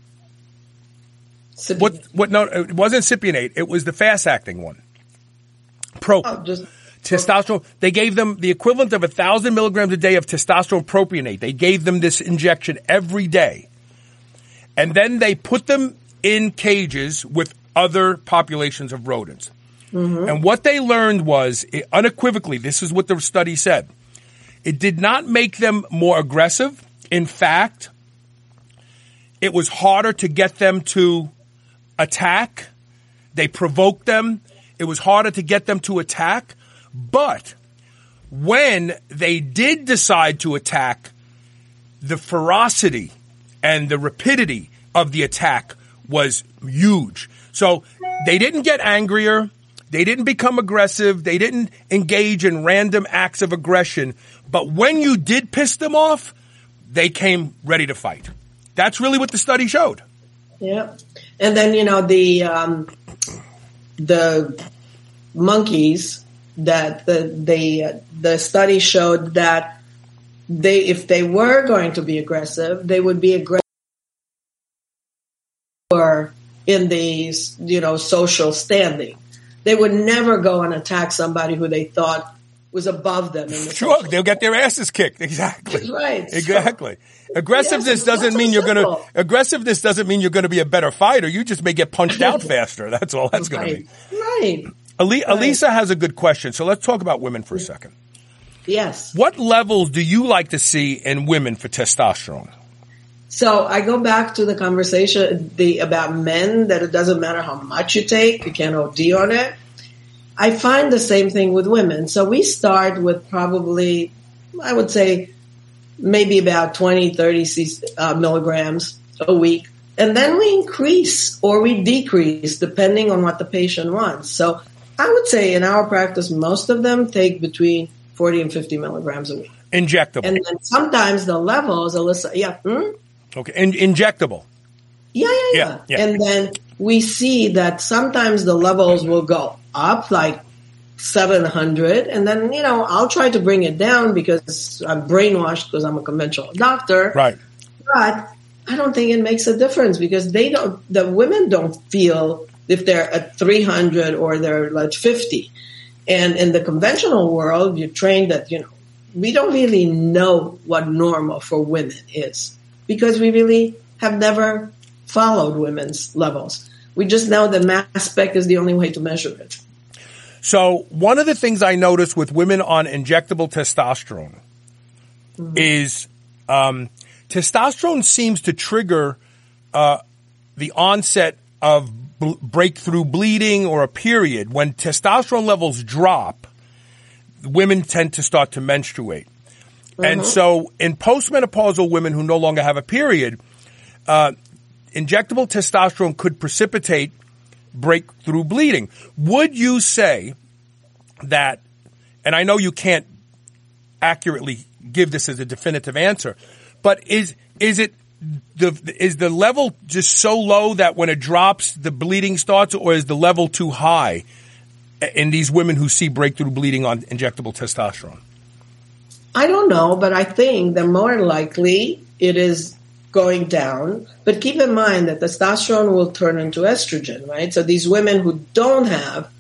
what? What? No, it wasn't cypionate. It was the fast-acting one. Pro oh, just, testosterone. They gave them the equivalent of a thousand milligrams a day of testosterone propionate. They gave them this injection every day, and then they put them in cages with other populations of rodents. Mm-hmm. And what they learned was, it, unequivocally, this is what the study said, it did not make them more aggressive. In fact, it was harder to get them to attack. They provoked them. It was harder to get them to attack. But when they did decide to attack, the ferocity and the rapidity of the attack was huge. So they didn't get angrier. They didn't become aggressive. They didn't engage in random acts of aggression. But when you did piss them off, they came ready to fight. That's really what the study showed. Yeah. And then, you know, the um, the monkeys that the the, uh, the study showed that they if they were going to be aggressive, they would be aggressive in the, you know, social standing. They would never go and attack somebody who they thought was above them. In the sure, social they'll get their asses kicked. Exactly. Right. Exactly. So, aggressiveness yes, doesn't mean you're going to. Aggressiveness doesn't mean you're going to be a better fighter. You just may get punched out faster. That's all that's going right. to be. Right. Ali- right. Elisa has a good question. So let's talk about women for a second. Yes. What levels do you like to see in women for testosterone? So I go back to the conversation the, about men, that it doesn't matter how much you take, you can't O D on it. I find the same thing with women. So we start with probably, I would say, maybe about twenty, thirty uh, milligrams a week. And then we increase or we decrease depending on what the patient wants. So I would say in our practice, most of them take between forty and fifty milligrams a week. Injectable. And then sometimes the levels, Alyssa, yeah. Hmm? Okay, In- injectable. Yeah, yeah, yeah, yeah, yeah. And then we see that sometimes the levels will go up like seven hundred. And then, you know, I'll try to bring it down because I'm brainwashed because I'm a conventional doctor. Right. But I don't think it makes a difference because they don't, the women don't feel if they're at three hundred or they're like fifty. And in the conventional world, you're trained that, you know, we don't really know what normal for women is because we really have never followed women's levels. We just know that mass spec is the only way to measure it. So one of the things I notice with women on injectable testosterone mm-hmm. is um, testosterone seems to trigger uh, the onset of b- breakthrough bleeding or a period. When testosterone levels drop, women tend to start to menstruate. Mm-hmm. And so in postmenopausal women who no longer have a period, uh, injectable testosterone could precipitate breakthrough bleeding. Would you say that, and I know you can't accurately give this as a definitive answer, but is is it the is the level just so low that when it drops the bleeding starts, or is the level too high in these women who see breakthrough bleeding on injectable testosterone? I don't know, but I think that more likely it is going down. But keep in mind that testosterone will turn into estrogen, right? So these women who don't have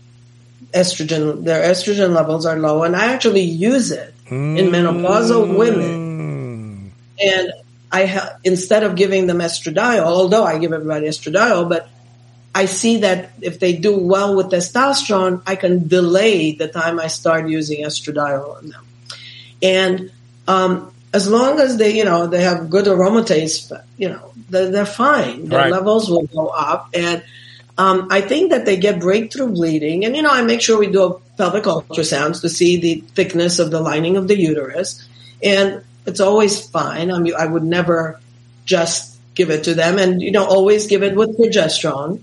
estrogen, their estrogen levels are low, and I actually use it mm. in menopausal women. And I ha- instead of giving them estradiol, although I give everybody estradiol, but I see that if they do well with testosterone, I can delay the time I start using estradiol on them. And um, as long as they, you know, they have good aromatase, you know, they're, they're fine. Their right. levels will go up. And um, I think that they get breakthrough bleeding. And, you know, I make sure we do pelvic ultrasounds to see the thickness of the lining of the uterus. And it's always fine. I mean, I would never just give it to them. And, you know, always give it with progesterone.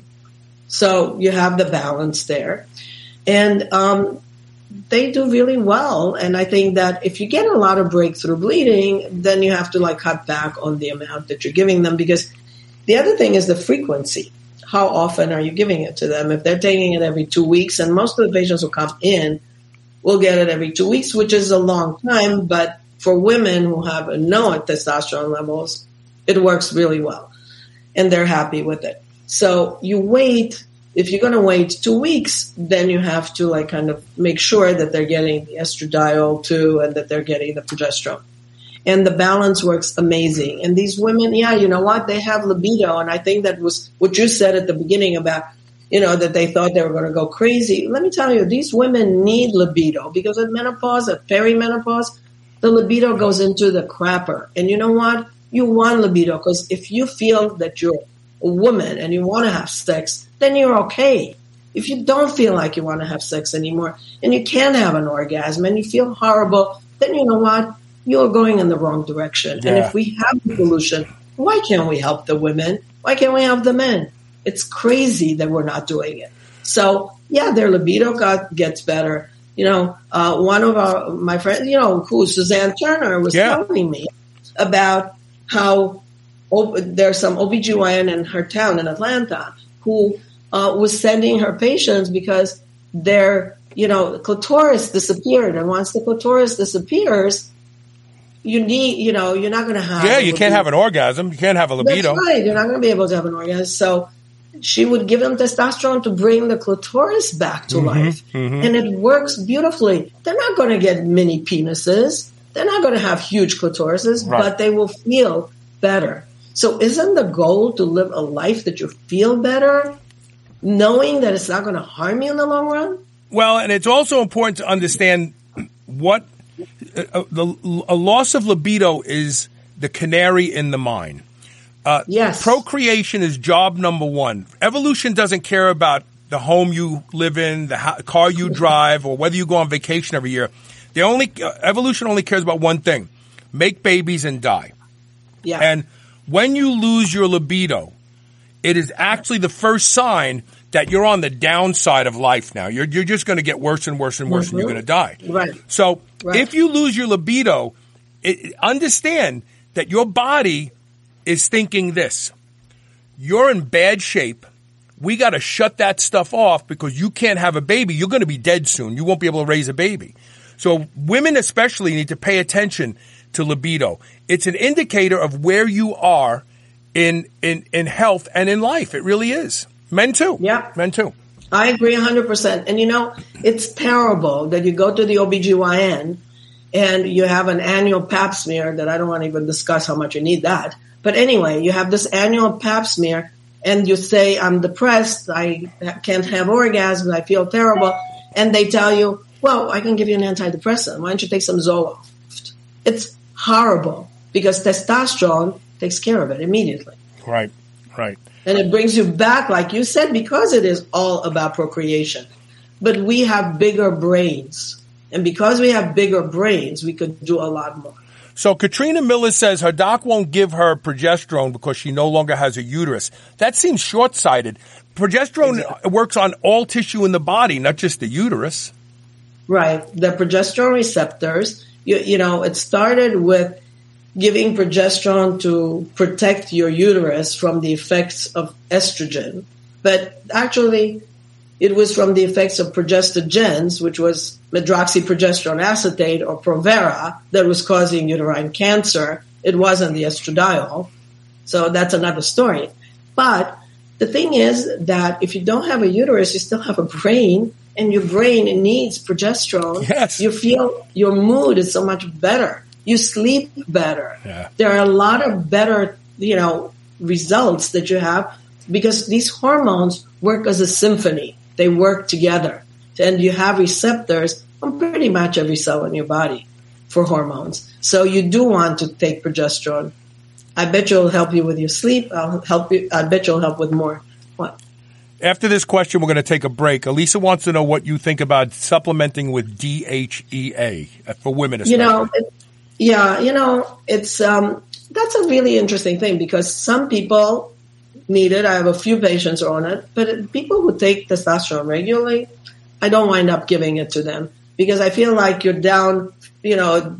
So you have the balance there. And um, they do really well. And I think that if you get a lot of breakthrough bleeding, then you have to like cut back on the amount that you're giving them, because the other thing is the frequency. How often are you giving it to them? If they're taking it every two weeks, and most of the patients who come in will get it every two weeks, which is a long time. But for women who have no testosterone levels, it works really well and they're happy with it. So you wait. If you're going to wait two weeks, then you have to like kind of make sure that they're getting the estradiol too and that they're getting the progesterone. And the balance works amazing. And these women, yeah, you know what? They have libido. And I think that was what you said at the beginning about, you know, that they thought they were going to go crazy. Let me tell you, these women need libido because at menopause, at perimenopause, the libido goes into the crapper. And you know what? You want libido because if you feel that you're a woman and you want to have sex, then you're okay. If you don't feel like you want to have sex anymore and you can't have an orgasm and you feel horrible, then you know what? You're going in the wrong direction. Yeah. And if we have the solution, why can't we help the women? Why can't we help the men? It's crazy that we're not doing it. So, yeah, their libido got, gets better. You know, uh, one of our, my friends, you know, who Suzanne Turner was yeah. telling me about how oh, there's some O B G Y N in her town in Atlanta who uh, was sending her patients because their, you know, clitoris disappeared. And once the clitoris disappears, you need, you know, you're not going to have. Yeah, you can't have an orgasm. You can't have a libido. That's right. You're not going to be able to have an orgasm. So she would give them testosterone to bring the clitoris back to mm-hmm, life. Mm-hmm. And it works beautifully. They're not going to get mini penises. They're not going to have huge clitorises, right. but they will feel better. So isn't the goal to live a life that you feel better, knowing that it's not going to harm you in the long run? Well, and it's also important to understand what uh, the, a loss of libido is the canary in the mine. Uh, yes. Procreation is job number one. Evolution doesn't care about the home you live in, the ha- car you drive, or whether you go on vacation every year. They only uh, evolution only cares about one thing: make babies and die. Yeah. And when you lose your libido, it is actually the first sign that you're on the downside of life now. You're you're just going to get worse and worse and worse, mm-hmm. and you're going to die. Right. So right. if you lose your libido, it, understand that your body is thinking this: you're in bad shape. We got to shut that stuff off because you can't have a baby. You're going to be dead soon. You won't be able to raise a baby. So women especially need to pay attention to libido. It's an indicator of where you are in in in health and in life. It really is. Men too. Yeah. Men too. I agree one hundred percent. And you know, it's terrible that you go to the O B G Y N and you have an annual pap smear that I don't want to even discuss how much you need that. But anyway, you have this annual pap smear and you say, I'm depressed, I can't have orgasms, I feel terrible. And they tell you, well, I can give you an antidepressant. Why don't you take some Zoloft? It's horrible because testosterone takes care of it immediately. Right, right. And it brings you back, like you said, because it is all about procreation. But we have bigger brains. And because we have bigger brains, we could do a lot more. So Katrina Miller says her doc won't give her progesterone because she no longer has a uterus. That seems short-sighted. Progesterone exactly. works on all tissue in the body, not just the uterus. Right. The progesterone receptors, you, you know, it started with giving progesterone to protect your uterus from the effects of estrogen. But actually, it was from the effects of progestogens, which was medroxyprogesterone acetate or Provera, that was causing uterine cancer. It wasn't the estradiol. So that's another story. But the thing is that if you don't have a uterus, you still have a brain, and your brain needs progesterone. Yes. You feel your mood is so much better. You sleep better. Yeah. There are a lot of better, you know, results that you have because these hormones work as a symphony. They work together. And you have receptors on pretty much every cell in your body for hormones. So you do want to take progesterone. I bet you it'll help you with your sleep. I'll help you. I bet you'll help with more. What? After this question, we're going to take a break. Elisa wants to know what you think about supplementing with D H E A for women especially. You know, it, yeah, you know, it's um, that's a really interesting thing because some people need it. I have a few patients on it, but people who take testosterone regularly, I don't wind up giving it to them because I feel like you're down, you know,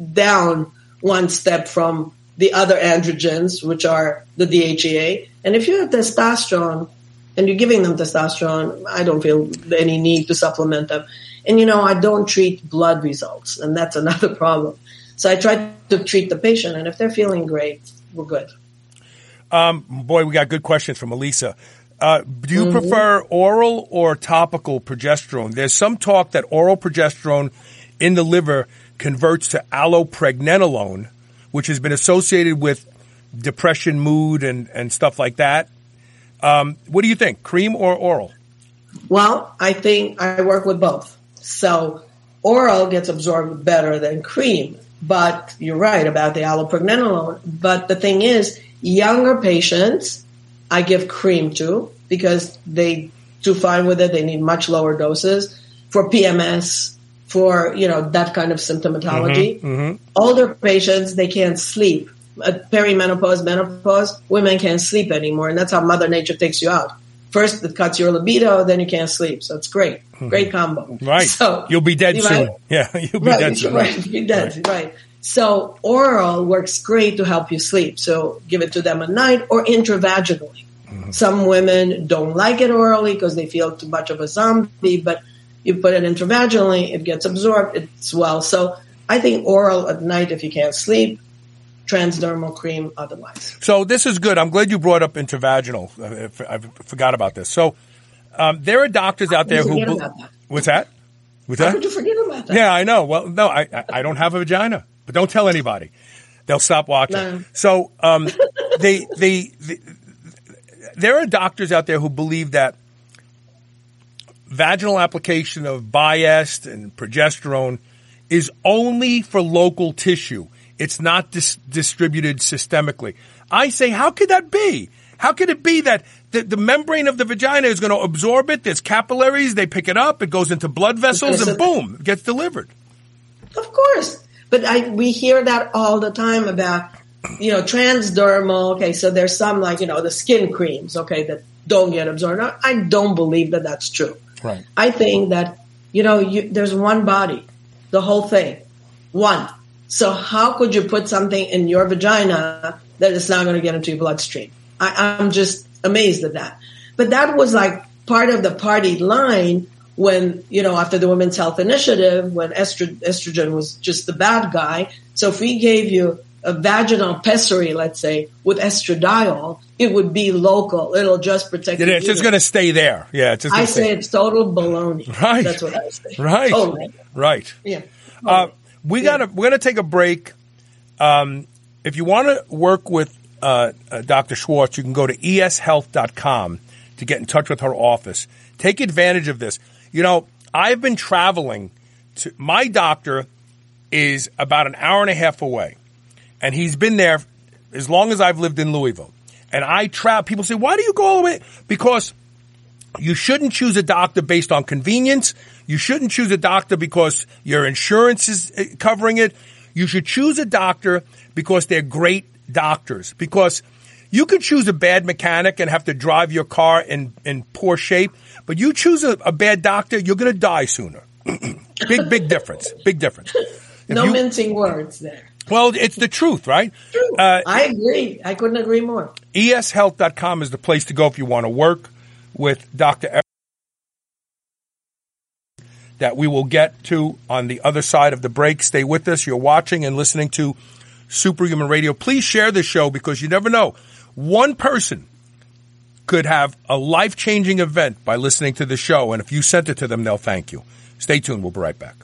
down one step from the other androgens, which are the D H E A. And if you have testosterone and you're giving them testosterone, I don't feel any need to supplement them. And, you know, I don't treat blood results, and that's another problem. So I try to treat the patient, and if they're feeling great, we're good. Um, boy, we got good questions from Elisa. Uh, do you Mm-hmm. prefer oral or topical progesterone? There's some talk that oral progesterone in the liver converts to allopregnenolone, which has been associated with depression, mood, and, and stuff like that. Um, what do you think, cream or oral? Well, I think I work with both. So oral gets absorbed better than cream. But you're right about the allopregnenolone. But the thing is, younger patients, I give cream to because they do fine with it. They need much lower doses for P M S, for, you know, that kind of symptomatology. Mm-hmm, mm-hmm. Older patients, they can't sleep. At perimenopause, menopause, women can't sleep anymore. And that's how Mother Nature takes you out. First, it cuts your libido, then you can't sleep. So it's great. Mm-hmm. Great combo. Right. So you'll be dead you soon. might, yeah, you'll be right, dead soon. Right, you'll be dead, right. right. So oral works great to help you sleep. So give it to them at night or intravaginally. Mm-hmm. Some women don't like it orally because they feel too much of a zombie, but you put it intravaginally, it gets absorbed, it's well. So I think oral at night if you can't sleep, transdermal cream otherwise. So this is good. I'm glad you brought up intravaginal. I, I forgot about this. So um, there are doctors out there who. About that. What's that? What's How that? could you forget about that? Yeah, I know. Well, no, I I, I don't have a vagina, but don't tell anybody. They'll stop watching. No. So um, they, they they there are doctors out there who believe that vaginal application of Biest and progesterone is only for local tissue. It's not dis- distributed systemically. I say, how could that be? How could it be that the, the membrane of the vagina is going to absorb it? There's capillaries. They pick it up. It goes into blood vessels and boom, it gets delivered. Of course. But I, we hear that all the time about, you know, transdermal. Okay, so there's some like, you know, the skin creams, okay, that don't get absorbed. I don't believe that that's true. Right. I think that, you know, you, there's one body, the whole thing, one. So how could you put something in your vagina that is not going to get into your bloodstream? I, I'm just amazed at that. But that was like part of the party line when, you know, after the Women's Health Initiative, when estro- estrogen was just the bad guy. So if we gave you a vaginal pessary, let's say, with estradiol, it would be local. It'll just protect Yeah, you. it's just going to stay there. Yeah, it's just I gonna say stay. it's total baloney. Right. That's what I say. Right. Oh, right. Right. Yeah. Uh, we Yeah. gotta. We're gonna take a break. Um, if you want to work with uh, uh, Doctor Schwartz, you can go to e s health dot com to get in touch with her office. Take advantage of this. You know, I've been traveling to. My doctor is about an hour and a half away, and he's been there as long as I've lived in Louisville. And I travel. People say, "Why do you go all the way?" Because you shouldn't choose a doctor based on convenience. You shouldn't choose a doctor because your insurance is covering it. You should choose a doctor because they're great doctors. Because you could choose a bad mechanic and have to drive your car in, in poor shape, but you choose a, a bad doctor, you're going to die sooner. Big, big difference. Big difference. If No you, mincing words there. Well, it's the truth, right? True. Uh, I agree. I couldn't agree more. e s health dot com is the place to go if you want to work with Doctor Erica, that we will get to on the other side of the break. Stay with us. You're watching and listening to Superhuman Radio. Please share this show because you never know. One person could have a life-changing event by listening to the show, and if you sent it to them, they'll thank you. Stay tuned. We'll be right back.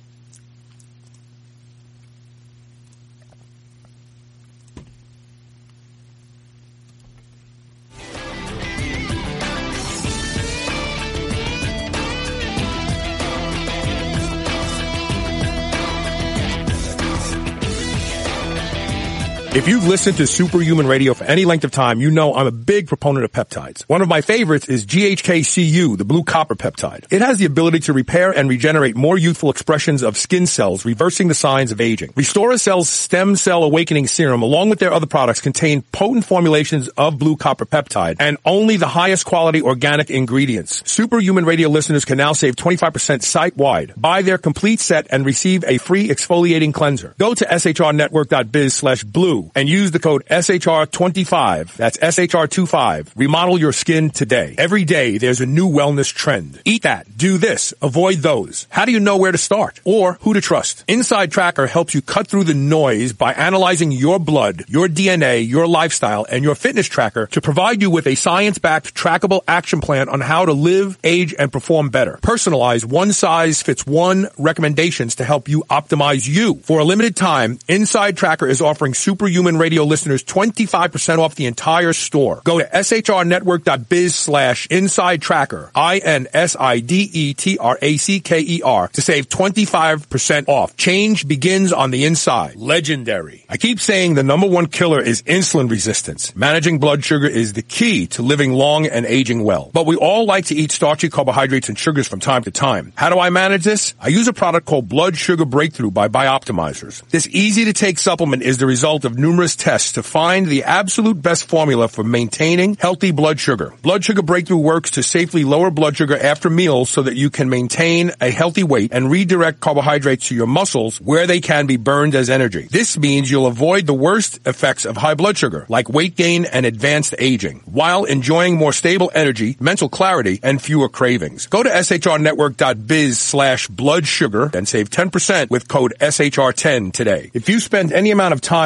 If you've listened to Superhuman Radio for any length of time, you know I'm a big proponent of peptides. One of my favorites is G H K C U, the blue copper peptide. It has the ability to repair and regenerate more youthful expressions of skin cells, reversing the signs of aging. Restoracell's Stem Cell Awakening Serum, along with their other products, contain potent formulations of blue copper peptide and only the highest quality organic ingredients. Superhuman Radio listeners can now save twenty-five percent site-wide. Buy their complete set and receive a free exfoliating cleanser. Go to S H R network dot biz slash blue and use the code S H R twenty-five. That's S H R twenty-five. Remodel your skin today. Every day there's a new wellness trend. Eat that. Do this. Avoid those. How do you know where to start or who to trust? Inside Tracker helps you cut through the noise by analyzing your blood, your D N A, your lifestyle, and your fitness tracker to provide you with a science-backed trackable action plan on how to live, age, and perform better. Personalized one-size-fits-one recommendations to help you optimize you. For a limited time, Inside Tracker is offering Superhuman Radio listeners twenty-five percent off the entire store. Go to S H R network dot biz slash inside tracker, I N S I D E T R A C K E R, to save twenty-five percent off. Change begins on the inside. Legendary. I keep saying the number one killer is insulin resistance. Managing blood sugar is the key to living long and aging well. But we all like to eat starchy carbohydrates and sugars from time to time. How do I manage this? I use a product called Blood Sugar Breakthrough by Bioptimizers. This easy-to-take supplement is the result of numerous tests to find the absolute best formula for maintaining healthy blood sugar. Blood Sugar Breakthrough works to safely lower blood sugar after meals so that you can maintain a healthy weight and redirect carbohydrates to your muscles where they can be burned as energy. This means you'll avoid the worst effects of high blood sugar, like weight gain and advanced aging, while enjoying more stable energy, mental clarity, and fewer cravings. Go to S H R network dot biz slash blood sugar and save ten percent with code S H R ten today. If you spend any amount of time sitting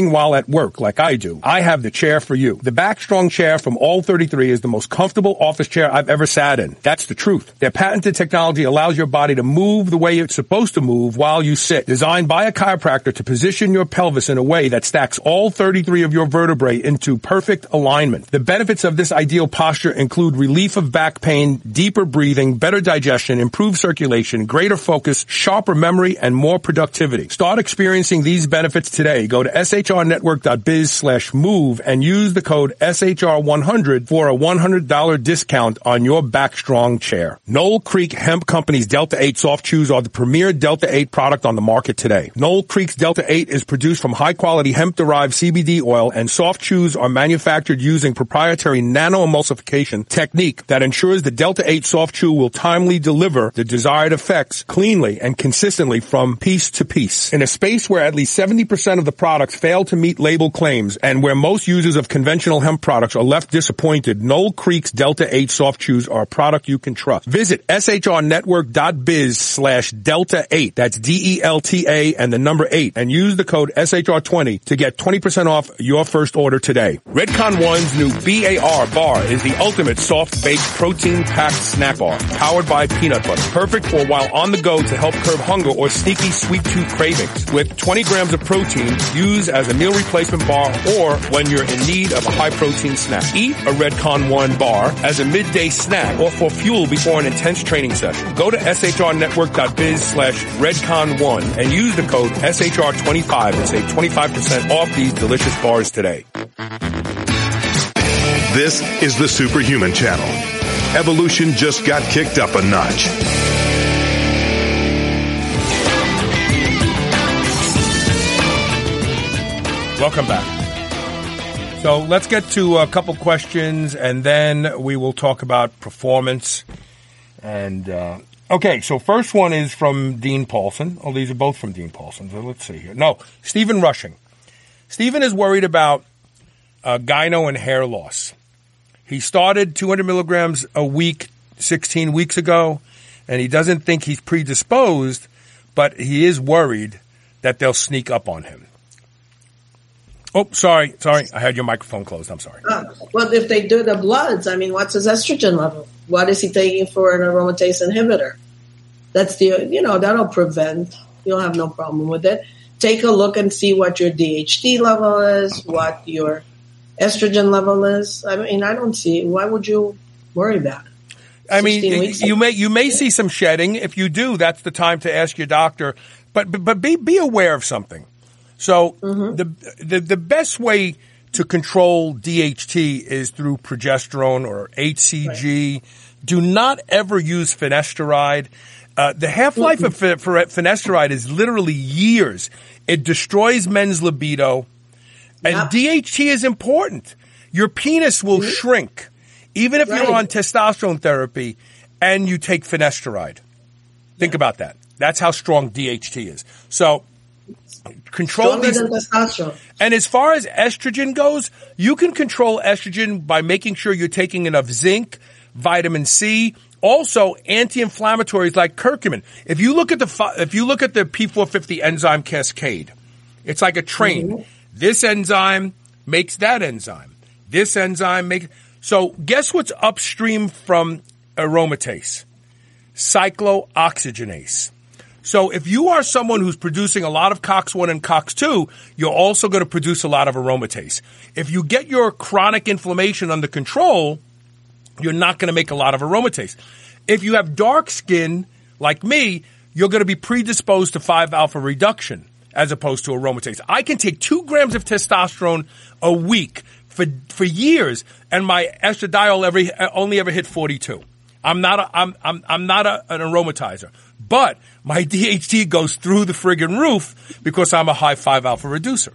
even while at work like I do, I have the chair for you. The Backstrong chair from All thirty-three is the most comfortable office chair I've ever sat in. That's the truth. Their patented technology allows your body to move the way it's supposed to move while you sit. Designed by a chiropractor to position your pelvis in a way that stacks all thirty-three of your vertebrae into perfect alignment. The benefits of this ideal posture include relief of back pain, deeper breathing, better digestion, improved circulation, greater focus, sharper memory, and more productivity. Start experiencing these benefits today. Go to shrnetwork.biz slash move and use the code S H R one hundred for a one hundred dollars discount on your Backstrong chair. Knoll Creek Hemp Company's Delta eight soft chews are the premier Delta eight product on the market today. Knoll Creek's Delta eight is produced from high-quality hemp-derived C B D oil, and soft chews are manufactured using proprietary nano-emulsification technique that ensures the Delta eight soft chew will timely deliver the desired effects cleanly and consistently from piece to piece. In a space where at least seventy percent of the products fail to meet label claims and where most users of conventional hemp products are left disappointed, Knoll Creek's Delta eight soft chews are a product you can trust. Visit shrnetwork.biz slash delta eight. That's D E L T A and the number eight, and use the code S H R twenty to get twenty percent off your first order today. Redcon One's new B A R bar is the ultimate soft-baked protein-packed snack bar, powered by peanut butter. Perfect for while on the go to help curb hunger or sneaky sweet tooth cravings. With twenty grams of protein, use as a meal replacement bar or when you're in need of a high-protein snack. Eat a Redcon One bar as a midday snack or for fuel before an intense training session. Go to shrnetwork.biz slash Redcon One and use the code S H R twenty-five and save twenty-five percent off these delicious bars today. This is the Superhuman Channel. Evolution just got kicked up a notch. Welcome back. So let's get to a couple questions, and then we will talk about performance. And uh, okay, so first one is from Dean Paulson. Oh, these are both from Dean Paulson. So let's see here. No, Stephen Rushing. Stephen is worried about uh, gyno and hair loss. He started two hundred milligrams a week sixteen weeks ago, and he doesn't think he's predisposed, but he is worried that they'll sneak up on him. Oh, sorry, sorry. I had your microphone closed. I'm sorry. Uh, well, if they do the bloods, I mean, what's his estrogen level? What is he taking for an aromatase inhibitor? That's the, you know, that'll prevent. You'll have no problem with it. Take a look and see what your D H T level is, what your estrogen level is. I mean, I don't see, why would you worry about it? I mean, you may you may see some shedding. If you do, that's the time to ask your doctor. But but, but be be aware of something. So mm-hmm. the, the the best way to control D H T is through progesterone or H C G. Right. Do not ever use finasteride. Uh, the half-life mm-hmm. of for finasteride is literally years. It destroys men's libido. And yep. D H T is important. Your penis will mm-hmm. shrink, even if right. you're on testosterone therapy and you take finasteride. Think yeah. about that. That's how strong D H T is. So control Stronger these. Than testosterone. And as far as estrogen goes, you can control estrogen by making sure you're taking enough zinc, vitamin C, also anti-inflammatories like curcumin. If you look at the if you look at the P four fifty enzyme cascade, it's like a train. Mm-hmm. This enzyme makes that enzyme. This enzyme makes... So guess what's upstream from aromatase? Cyclooxygenase. So if you are someone who's producing a lot of C O X one and C O X two, you're also going to produce a lot of aromatase. If you get your chronic inflammation under control, you're not going to make a lot of aromatase. If you have dark skin, like me, you're going to be predisposed to five alpha reduction as opposed to aromatase. I can take two grams of testosterone a week for for years, and my estradiol every only ever hit forty-two. I'm not a, I'm I'm I'm not a, an aromatizer, but my D H T goes through the friggin' roof because I'm a high five alpha reducer.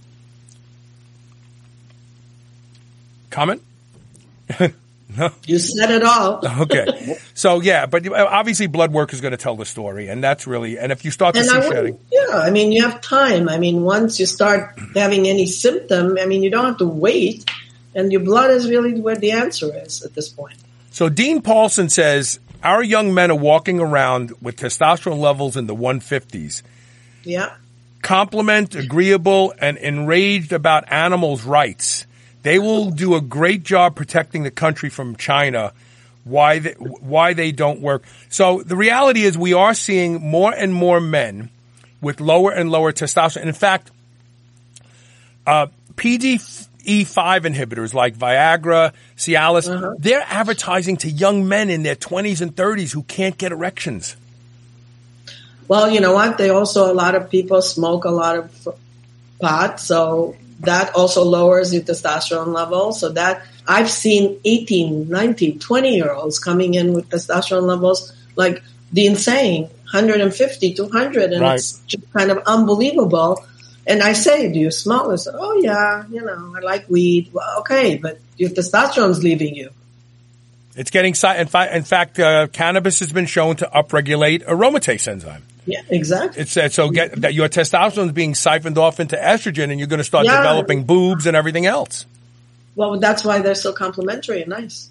Comment? No. You said it all. Okay. So, yeah, but obviously blood work is going to tell the story, and that's really, and if you start to and see I shedding. Yeah, I mean, you have time. I mean, once you start having any symptom, I mean, you don't have to wait, and your blood is really where the answer is at this point. So Dean Paulson says, our young men are walking around with testosterone levels in the one fifties. Yeah. compliment, agreeable, and enraged about animals' rights. They will do a great job protecting the country from China. Why they, why they don't work. So the reality is we are seeing more and more men with lower and lower testosterone. And in fact, uh, P D E five inhibitors like Viagra, Cialis, uh-huh. they're advertising to young men in their twenties and thirties who can't get erections. Well, you know what? They also, a lot of people smoke a lot of pot, so that also lowers your testosterone level. So that I've seen eighteen, nineteen, twenty year olds coming in with testosterone levels like the insane one fifty, two hundred, and right. it's just kind of unbelievable. And I say, do you smoke? I say, oh yeah, you know, I like weed. Well, okay, but your testosterone's leaving you. It's getting, in fact, in fact uh, cannabis has been shown to upregulate aromatase enzyme. Yeah, exactly. It's uh, so get that your testosterone is being siphoned off into estrogen, and you're going to start yeah. developing boobs and everything else. Well, that's why they're so complimentary and nice.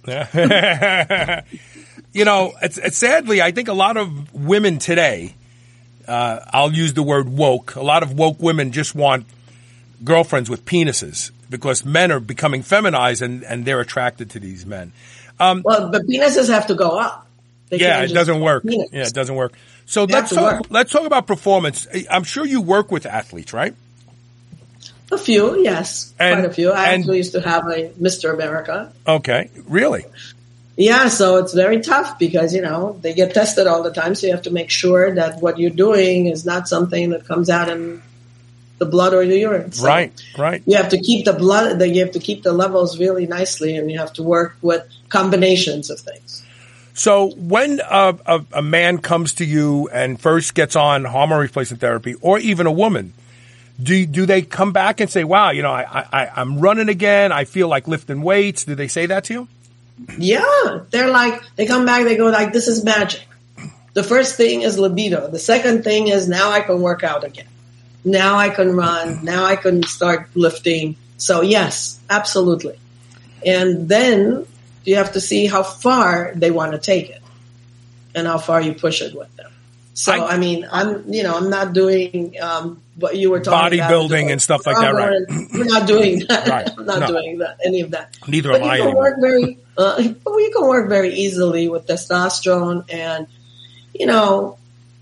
You know, it's, it's sadly, I think a lot of women today, uh, I'll use the word woke, a lot of woke women just want girlfriends with penises because men are becoming feminized and, and they're attracted to these men. Um, well, the penises have to go up. They yeah, it doesn't work. Penis. Yeah, it doesn't work. So let's talk, let's talk about performance. I'm sure you work with athletes, right? A few, yes. And, quite a few. I and, actually used to have a Mister America. Okay, really? Yeah, so it's very tough because, you know, they get tested all the time, so you have to make sure that what you're doing is not something that comes out in the blood or the urine. So right, right. You have to keep the blood, you have to keep the levels really nicely, and you have to work with combinations of things. So when a, a, a man comes to you and first gets on hormone replacement therapy, or even a woman, do do they come back and say, wow, you know, I, I, I'm running again, I feel like lifting weights? Do they say that to you? Yeah. They're like, they come back, they go like, this is magic. The first thing is libido. The second thing is now I can work out again. Now I can run. Now I can start lifting. So yes, absolutely. And then you have to see how far they want to take it and how far you push it with them. So, I, I mean, I'm, you know, I'm not doing um, what you were talking about. Bodybuilding and stuff like that, right? We're not doing that. Right. I'm not no. doing that, any of that. Neither but am I you can anymore. work very, uh, you can work very easily with testosterone and, you know,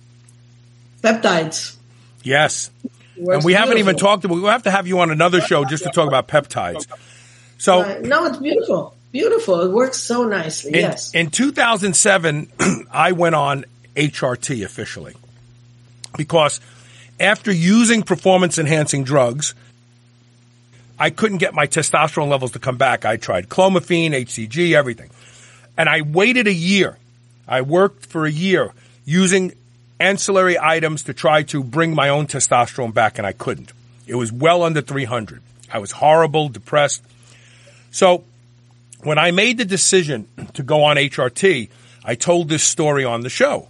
peptides. Yes. And we haven't even talked about, we'll have to have you on another show just to talk about peptides. So right. No, it's beautiful. Beautiful. It works so nicely. In, yes. In two thousand seven, I went on H R T officially because after using performance enhancing drugs, I couldn't get my testosterone levels to come back. I tried clomiphene, H C G, everything. And I waited a year. I worked for a year using ancillary items to try to bring my own testosterone back, and I couldn't. It was well under three hundred. I was horrible, depressed. So when I made the decision to go on H R T, I told this story on the show.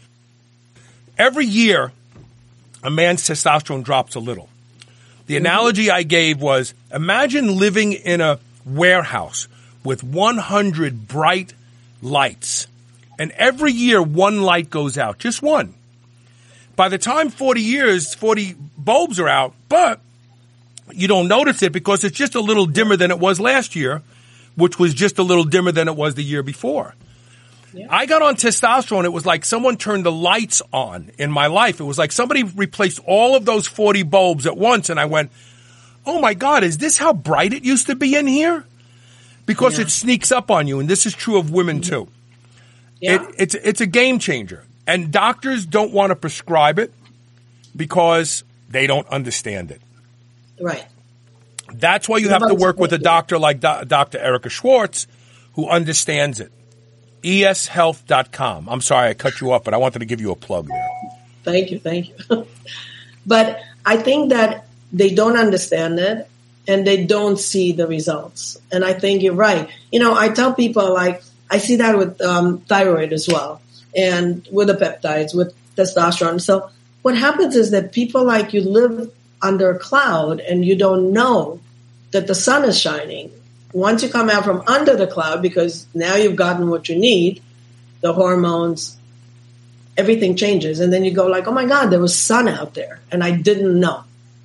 Every year, a man's testosterone drops a little. The analogy I gave was, imagine living in a warehouse with one hundred bright lights, and every year one light goes out, just one. By the time forty years, forty bulbs are out, but you don't notice it because it's just a little dimmer than it was last year, which was just a little dimmer than it was the year before. Yeah. I got on testosterone. It was like someone turned the lights on in my life. It was like somebody replaced all of those forty bulbs at once. And I went, oh my God, is this how bright it used to be in here? Because yeah. it sneaks up on you. And this is true of women too. Yeah. It, it's, it's a game changer. And doctors don't want to prescribe it because they don't understand it. Right. That's why you have to work with a doctor like Do- Doctor Erica Schwartz who understands it. E S health dot com. I'm sorry I cut you off, but I wanted to give you a plug there. Thank you, thank you. But I think that they don't understand it and they don't see the results. And I think you're right. You know, I tell people, like, I see that with um, thyroid as well and with the peptides, with testosterone. So what happens is that people like you live under a cloud and you don't know that the sun is shining. Once you come out from under the cloud, because now you've gotten what you need, the hormones everything changes. And then you go like, oh my God, there was sun out there and I didn't know.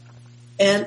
And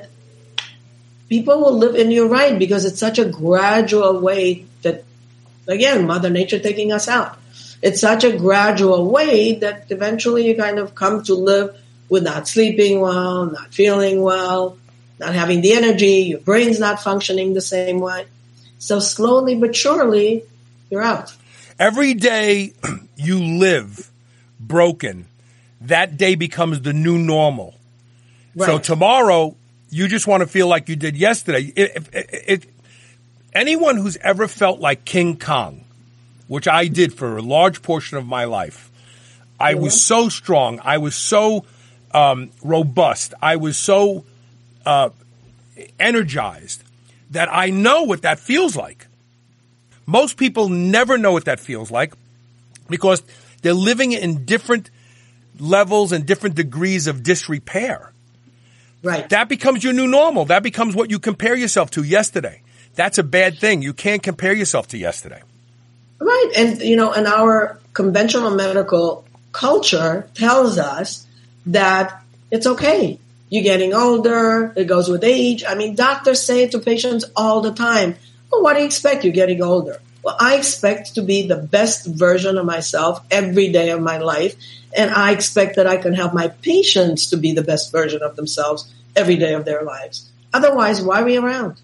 people will live, and you're right, because it's such a gradual way that, again, Mother Nature taking us out. It's such a gradual way that eventually you kind of come to live with not sleeping well, not feeling well, not having the energy, your brain's not functioning the same way. So slowly but surely, you're out. Every day you live broken, that day becomes the new normal. Right. So tomorrow, you just want to feel like you did yesterday. If, if, if, anyone who's ever felt like King Kong, which I did for a large portion of my life, I yeah. was so strong. I was so um, robust. I was so uh, energized that I know what that feels like. Most people never know what that feels like because they're living in different levels and different degrees of disrepair. Right. That becomes your new normal. That becomes what you compare yourself to yesterday. That's a bad thing. You can't compare yourself to yesterday. Right. And, you know, and our conventional medical culture tells us that it's okay. You're getting older. It goes with age. I mean, doctors say to patients all the time, well, what do you expect? You're getting older. Well, I expect to be the best version of myself every day of my life. And I expect that I can help my patients to be the best version of themselves every day of their lives. Otherwise, why are we around?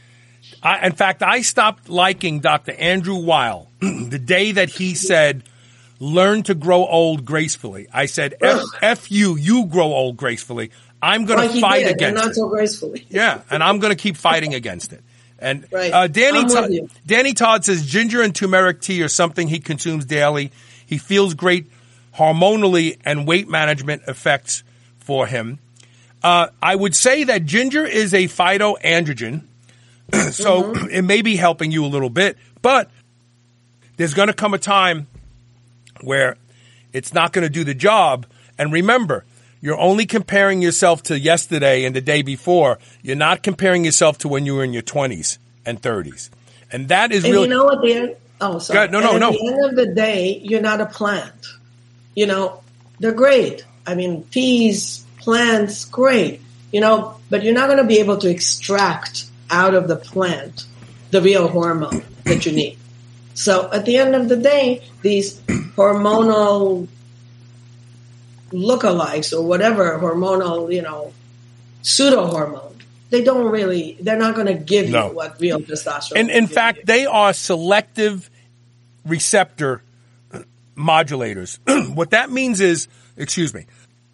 I, in fact, I stopped liking Doctor Andrew Weil the day that he said, learn to grow old gracefully. I said, F, F you, you grow old gracefully. I'm going to well, fight did, against and not it. so gracefully. Yeah, and I'm going to keep fighting against it. And right. uh, Danny, Todd, you. Danny Todd says ginger and turmeric tea are something he consumes daily. He feels great hormonally and weight management effects for him. Uh, I would say that ginger is a phytoandrogen, so mm-hmm. it may be helping you a little bit, but there's going to come a time where it's not going to do the job. And remember, you're only comparing yourself to yesterday and the day before. You're not comparing yourself to when you were in your twenties and thirties. And that is and really... you know what, the Oh, sorry. No, no, and no. At the end of the day, you're not a plant. You know, they're great. I mean, teas, plants, great. You know, but you're not going to be able to extract out of the plant the real hormone that you need. So at the end of the day, these hormonal lookalikes or whatever hormonal, you know, pseudo hormone, they don't really, they're not going to give no. you what real testosterone And in give fact, you. they are selective receptor modulators. What that means is, excuse me,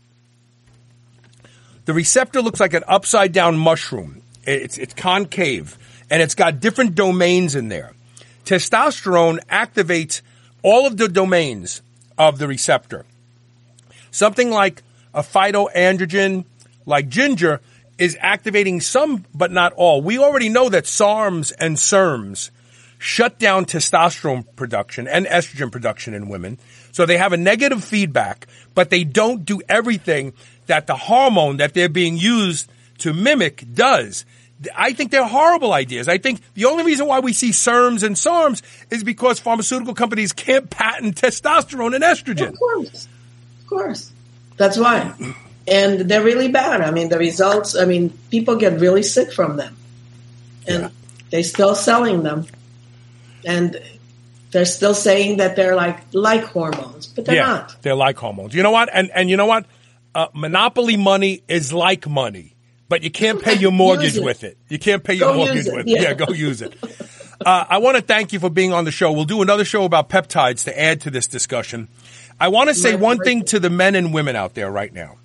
the receptor looks like an upside down mushroom. It's, it's concave and it's got different domains in there. Testosterone activates all of the domains of the receptor. Something like a phytoandrogen, like ginger, is activating some, but not all. We already know that SARMs and SERMs shut down testosterone production and estrogen production in women. So they have a negative feedback, but they don't do everything that the hormone that they're being used to mimic does. I think they're horrible ideas. I think the only reason why we see SERMs and SARMs is because pharmaceutical companies can't patent testosterone and estrogen. Of course. Of course. That's why. And they're really bad. I mean, the results, I mean, people get really sick from them. And yeah. they're still selling them. And they're still saying that they're like like hormones, but they're yeah, not. They're like hormones. You know what? And and you know what? Uh, monopoly money is like money, but you can't pay your mortgage it. with it. You can't pay your go mortgage it. with yeah. it. Yeah, go use it. Uh, I want to thank you for being on the show. We'll do another show about peptides to add to this discussion. I want to say My one pleasure. thing to the men and women out there right now.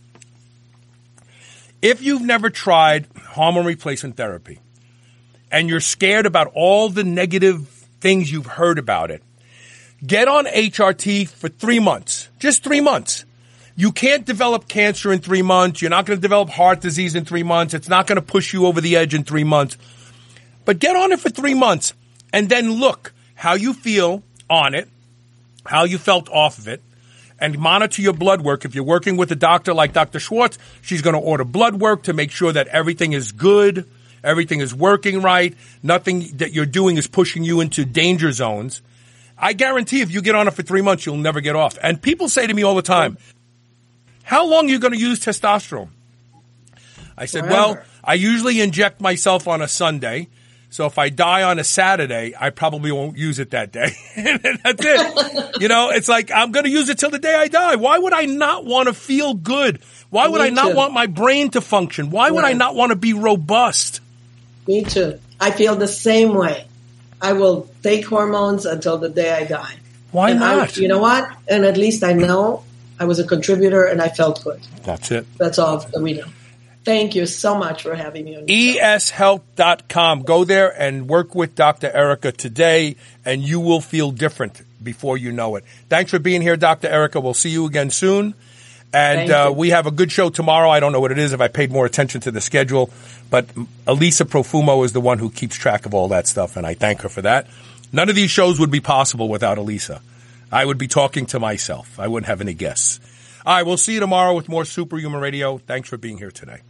If you've never tried hormone replacement therapy and you're scared about all the negative things you've heard about it, get on H R T for three months. Just three months. You can't develop cancer in three months. You're not going to develop heart disease in three months. It's not going to push you over the edge in three months. But get on it for three months and then look how you feel on it, how you felt off of it, and monitor your blood work. If you're working with a doctor like Doctor Schwartz, she's going to order blood work to make sure that everything is good, everything is working right, nothing that you're doing is pushing you into danger zones. I guarantee if you get on it for three months, you'll never get off. And people say to me all the time, how long are you going to use testosterone? I said, Forever. well, I usually inject myself on a Sunday. So if I die on a Saturday, I probably won't use it that day. That's it. You know, it's like I'm going to use it till the day I die. Why would I not want to feel good? Why would Me I not too. want my brain to function? Why would Right. I not want to be robust? Me too. I feel the same way. I will take hormones until the day I die. Why and not? I, you know what? And at least I know I was a contributor and I felt good. That's it. That's all that we know. Thank you so much for having me on the E S health dot com. Go there and work with Doctor Erica today, and you will feel different before you know it. Thanks for being here, Doctor Erica. We'll see you again soon. And Thank uh, you. we have a good show tomorrow. I don't know what it is if I paid more attention to the schedule, but Elisa Profumo is the one who keeps track of all that stuff, and I thank her for that. None of these shows would be possible without Elisa. I would be talking to myself. I wouldn't have any guests. All right, we'll see you tomorrow with more Superhuman Radio. Thanks for being here today.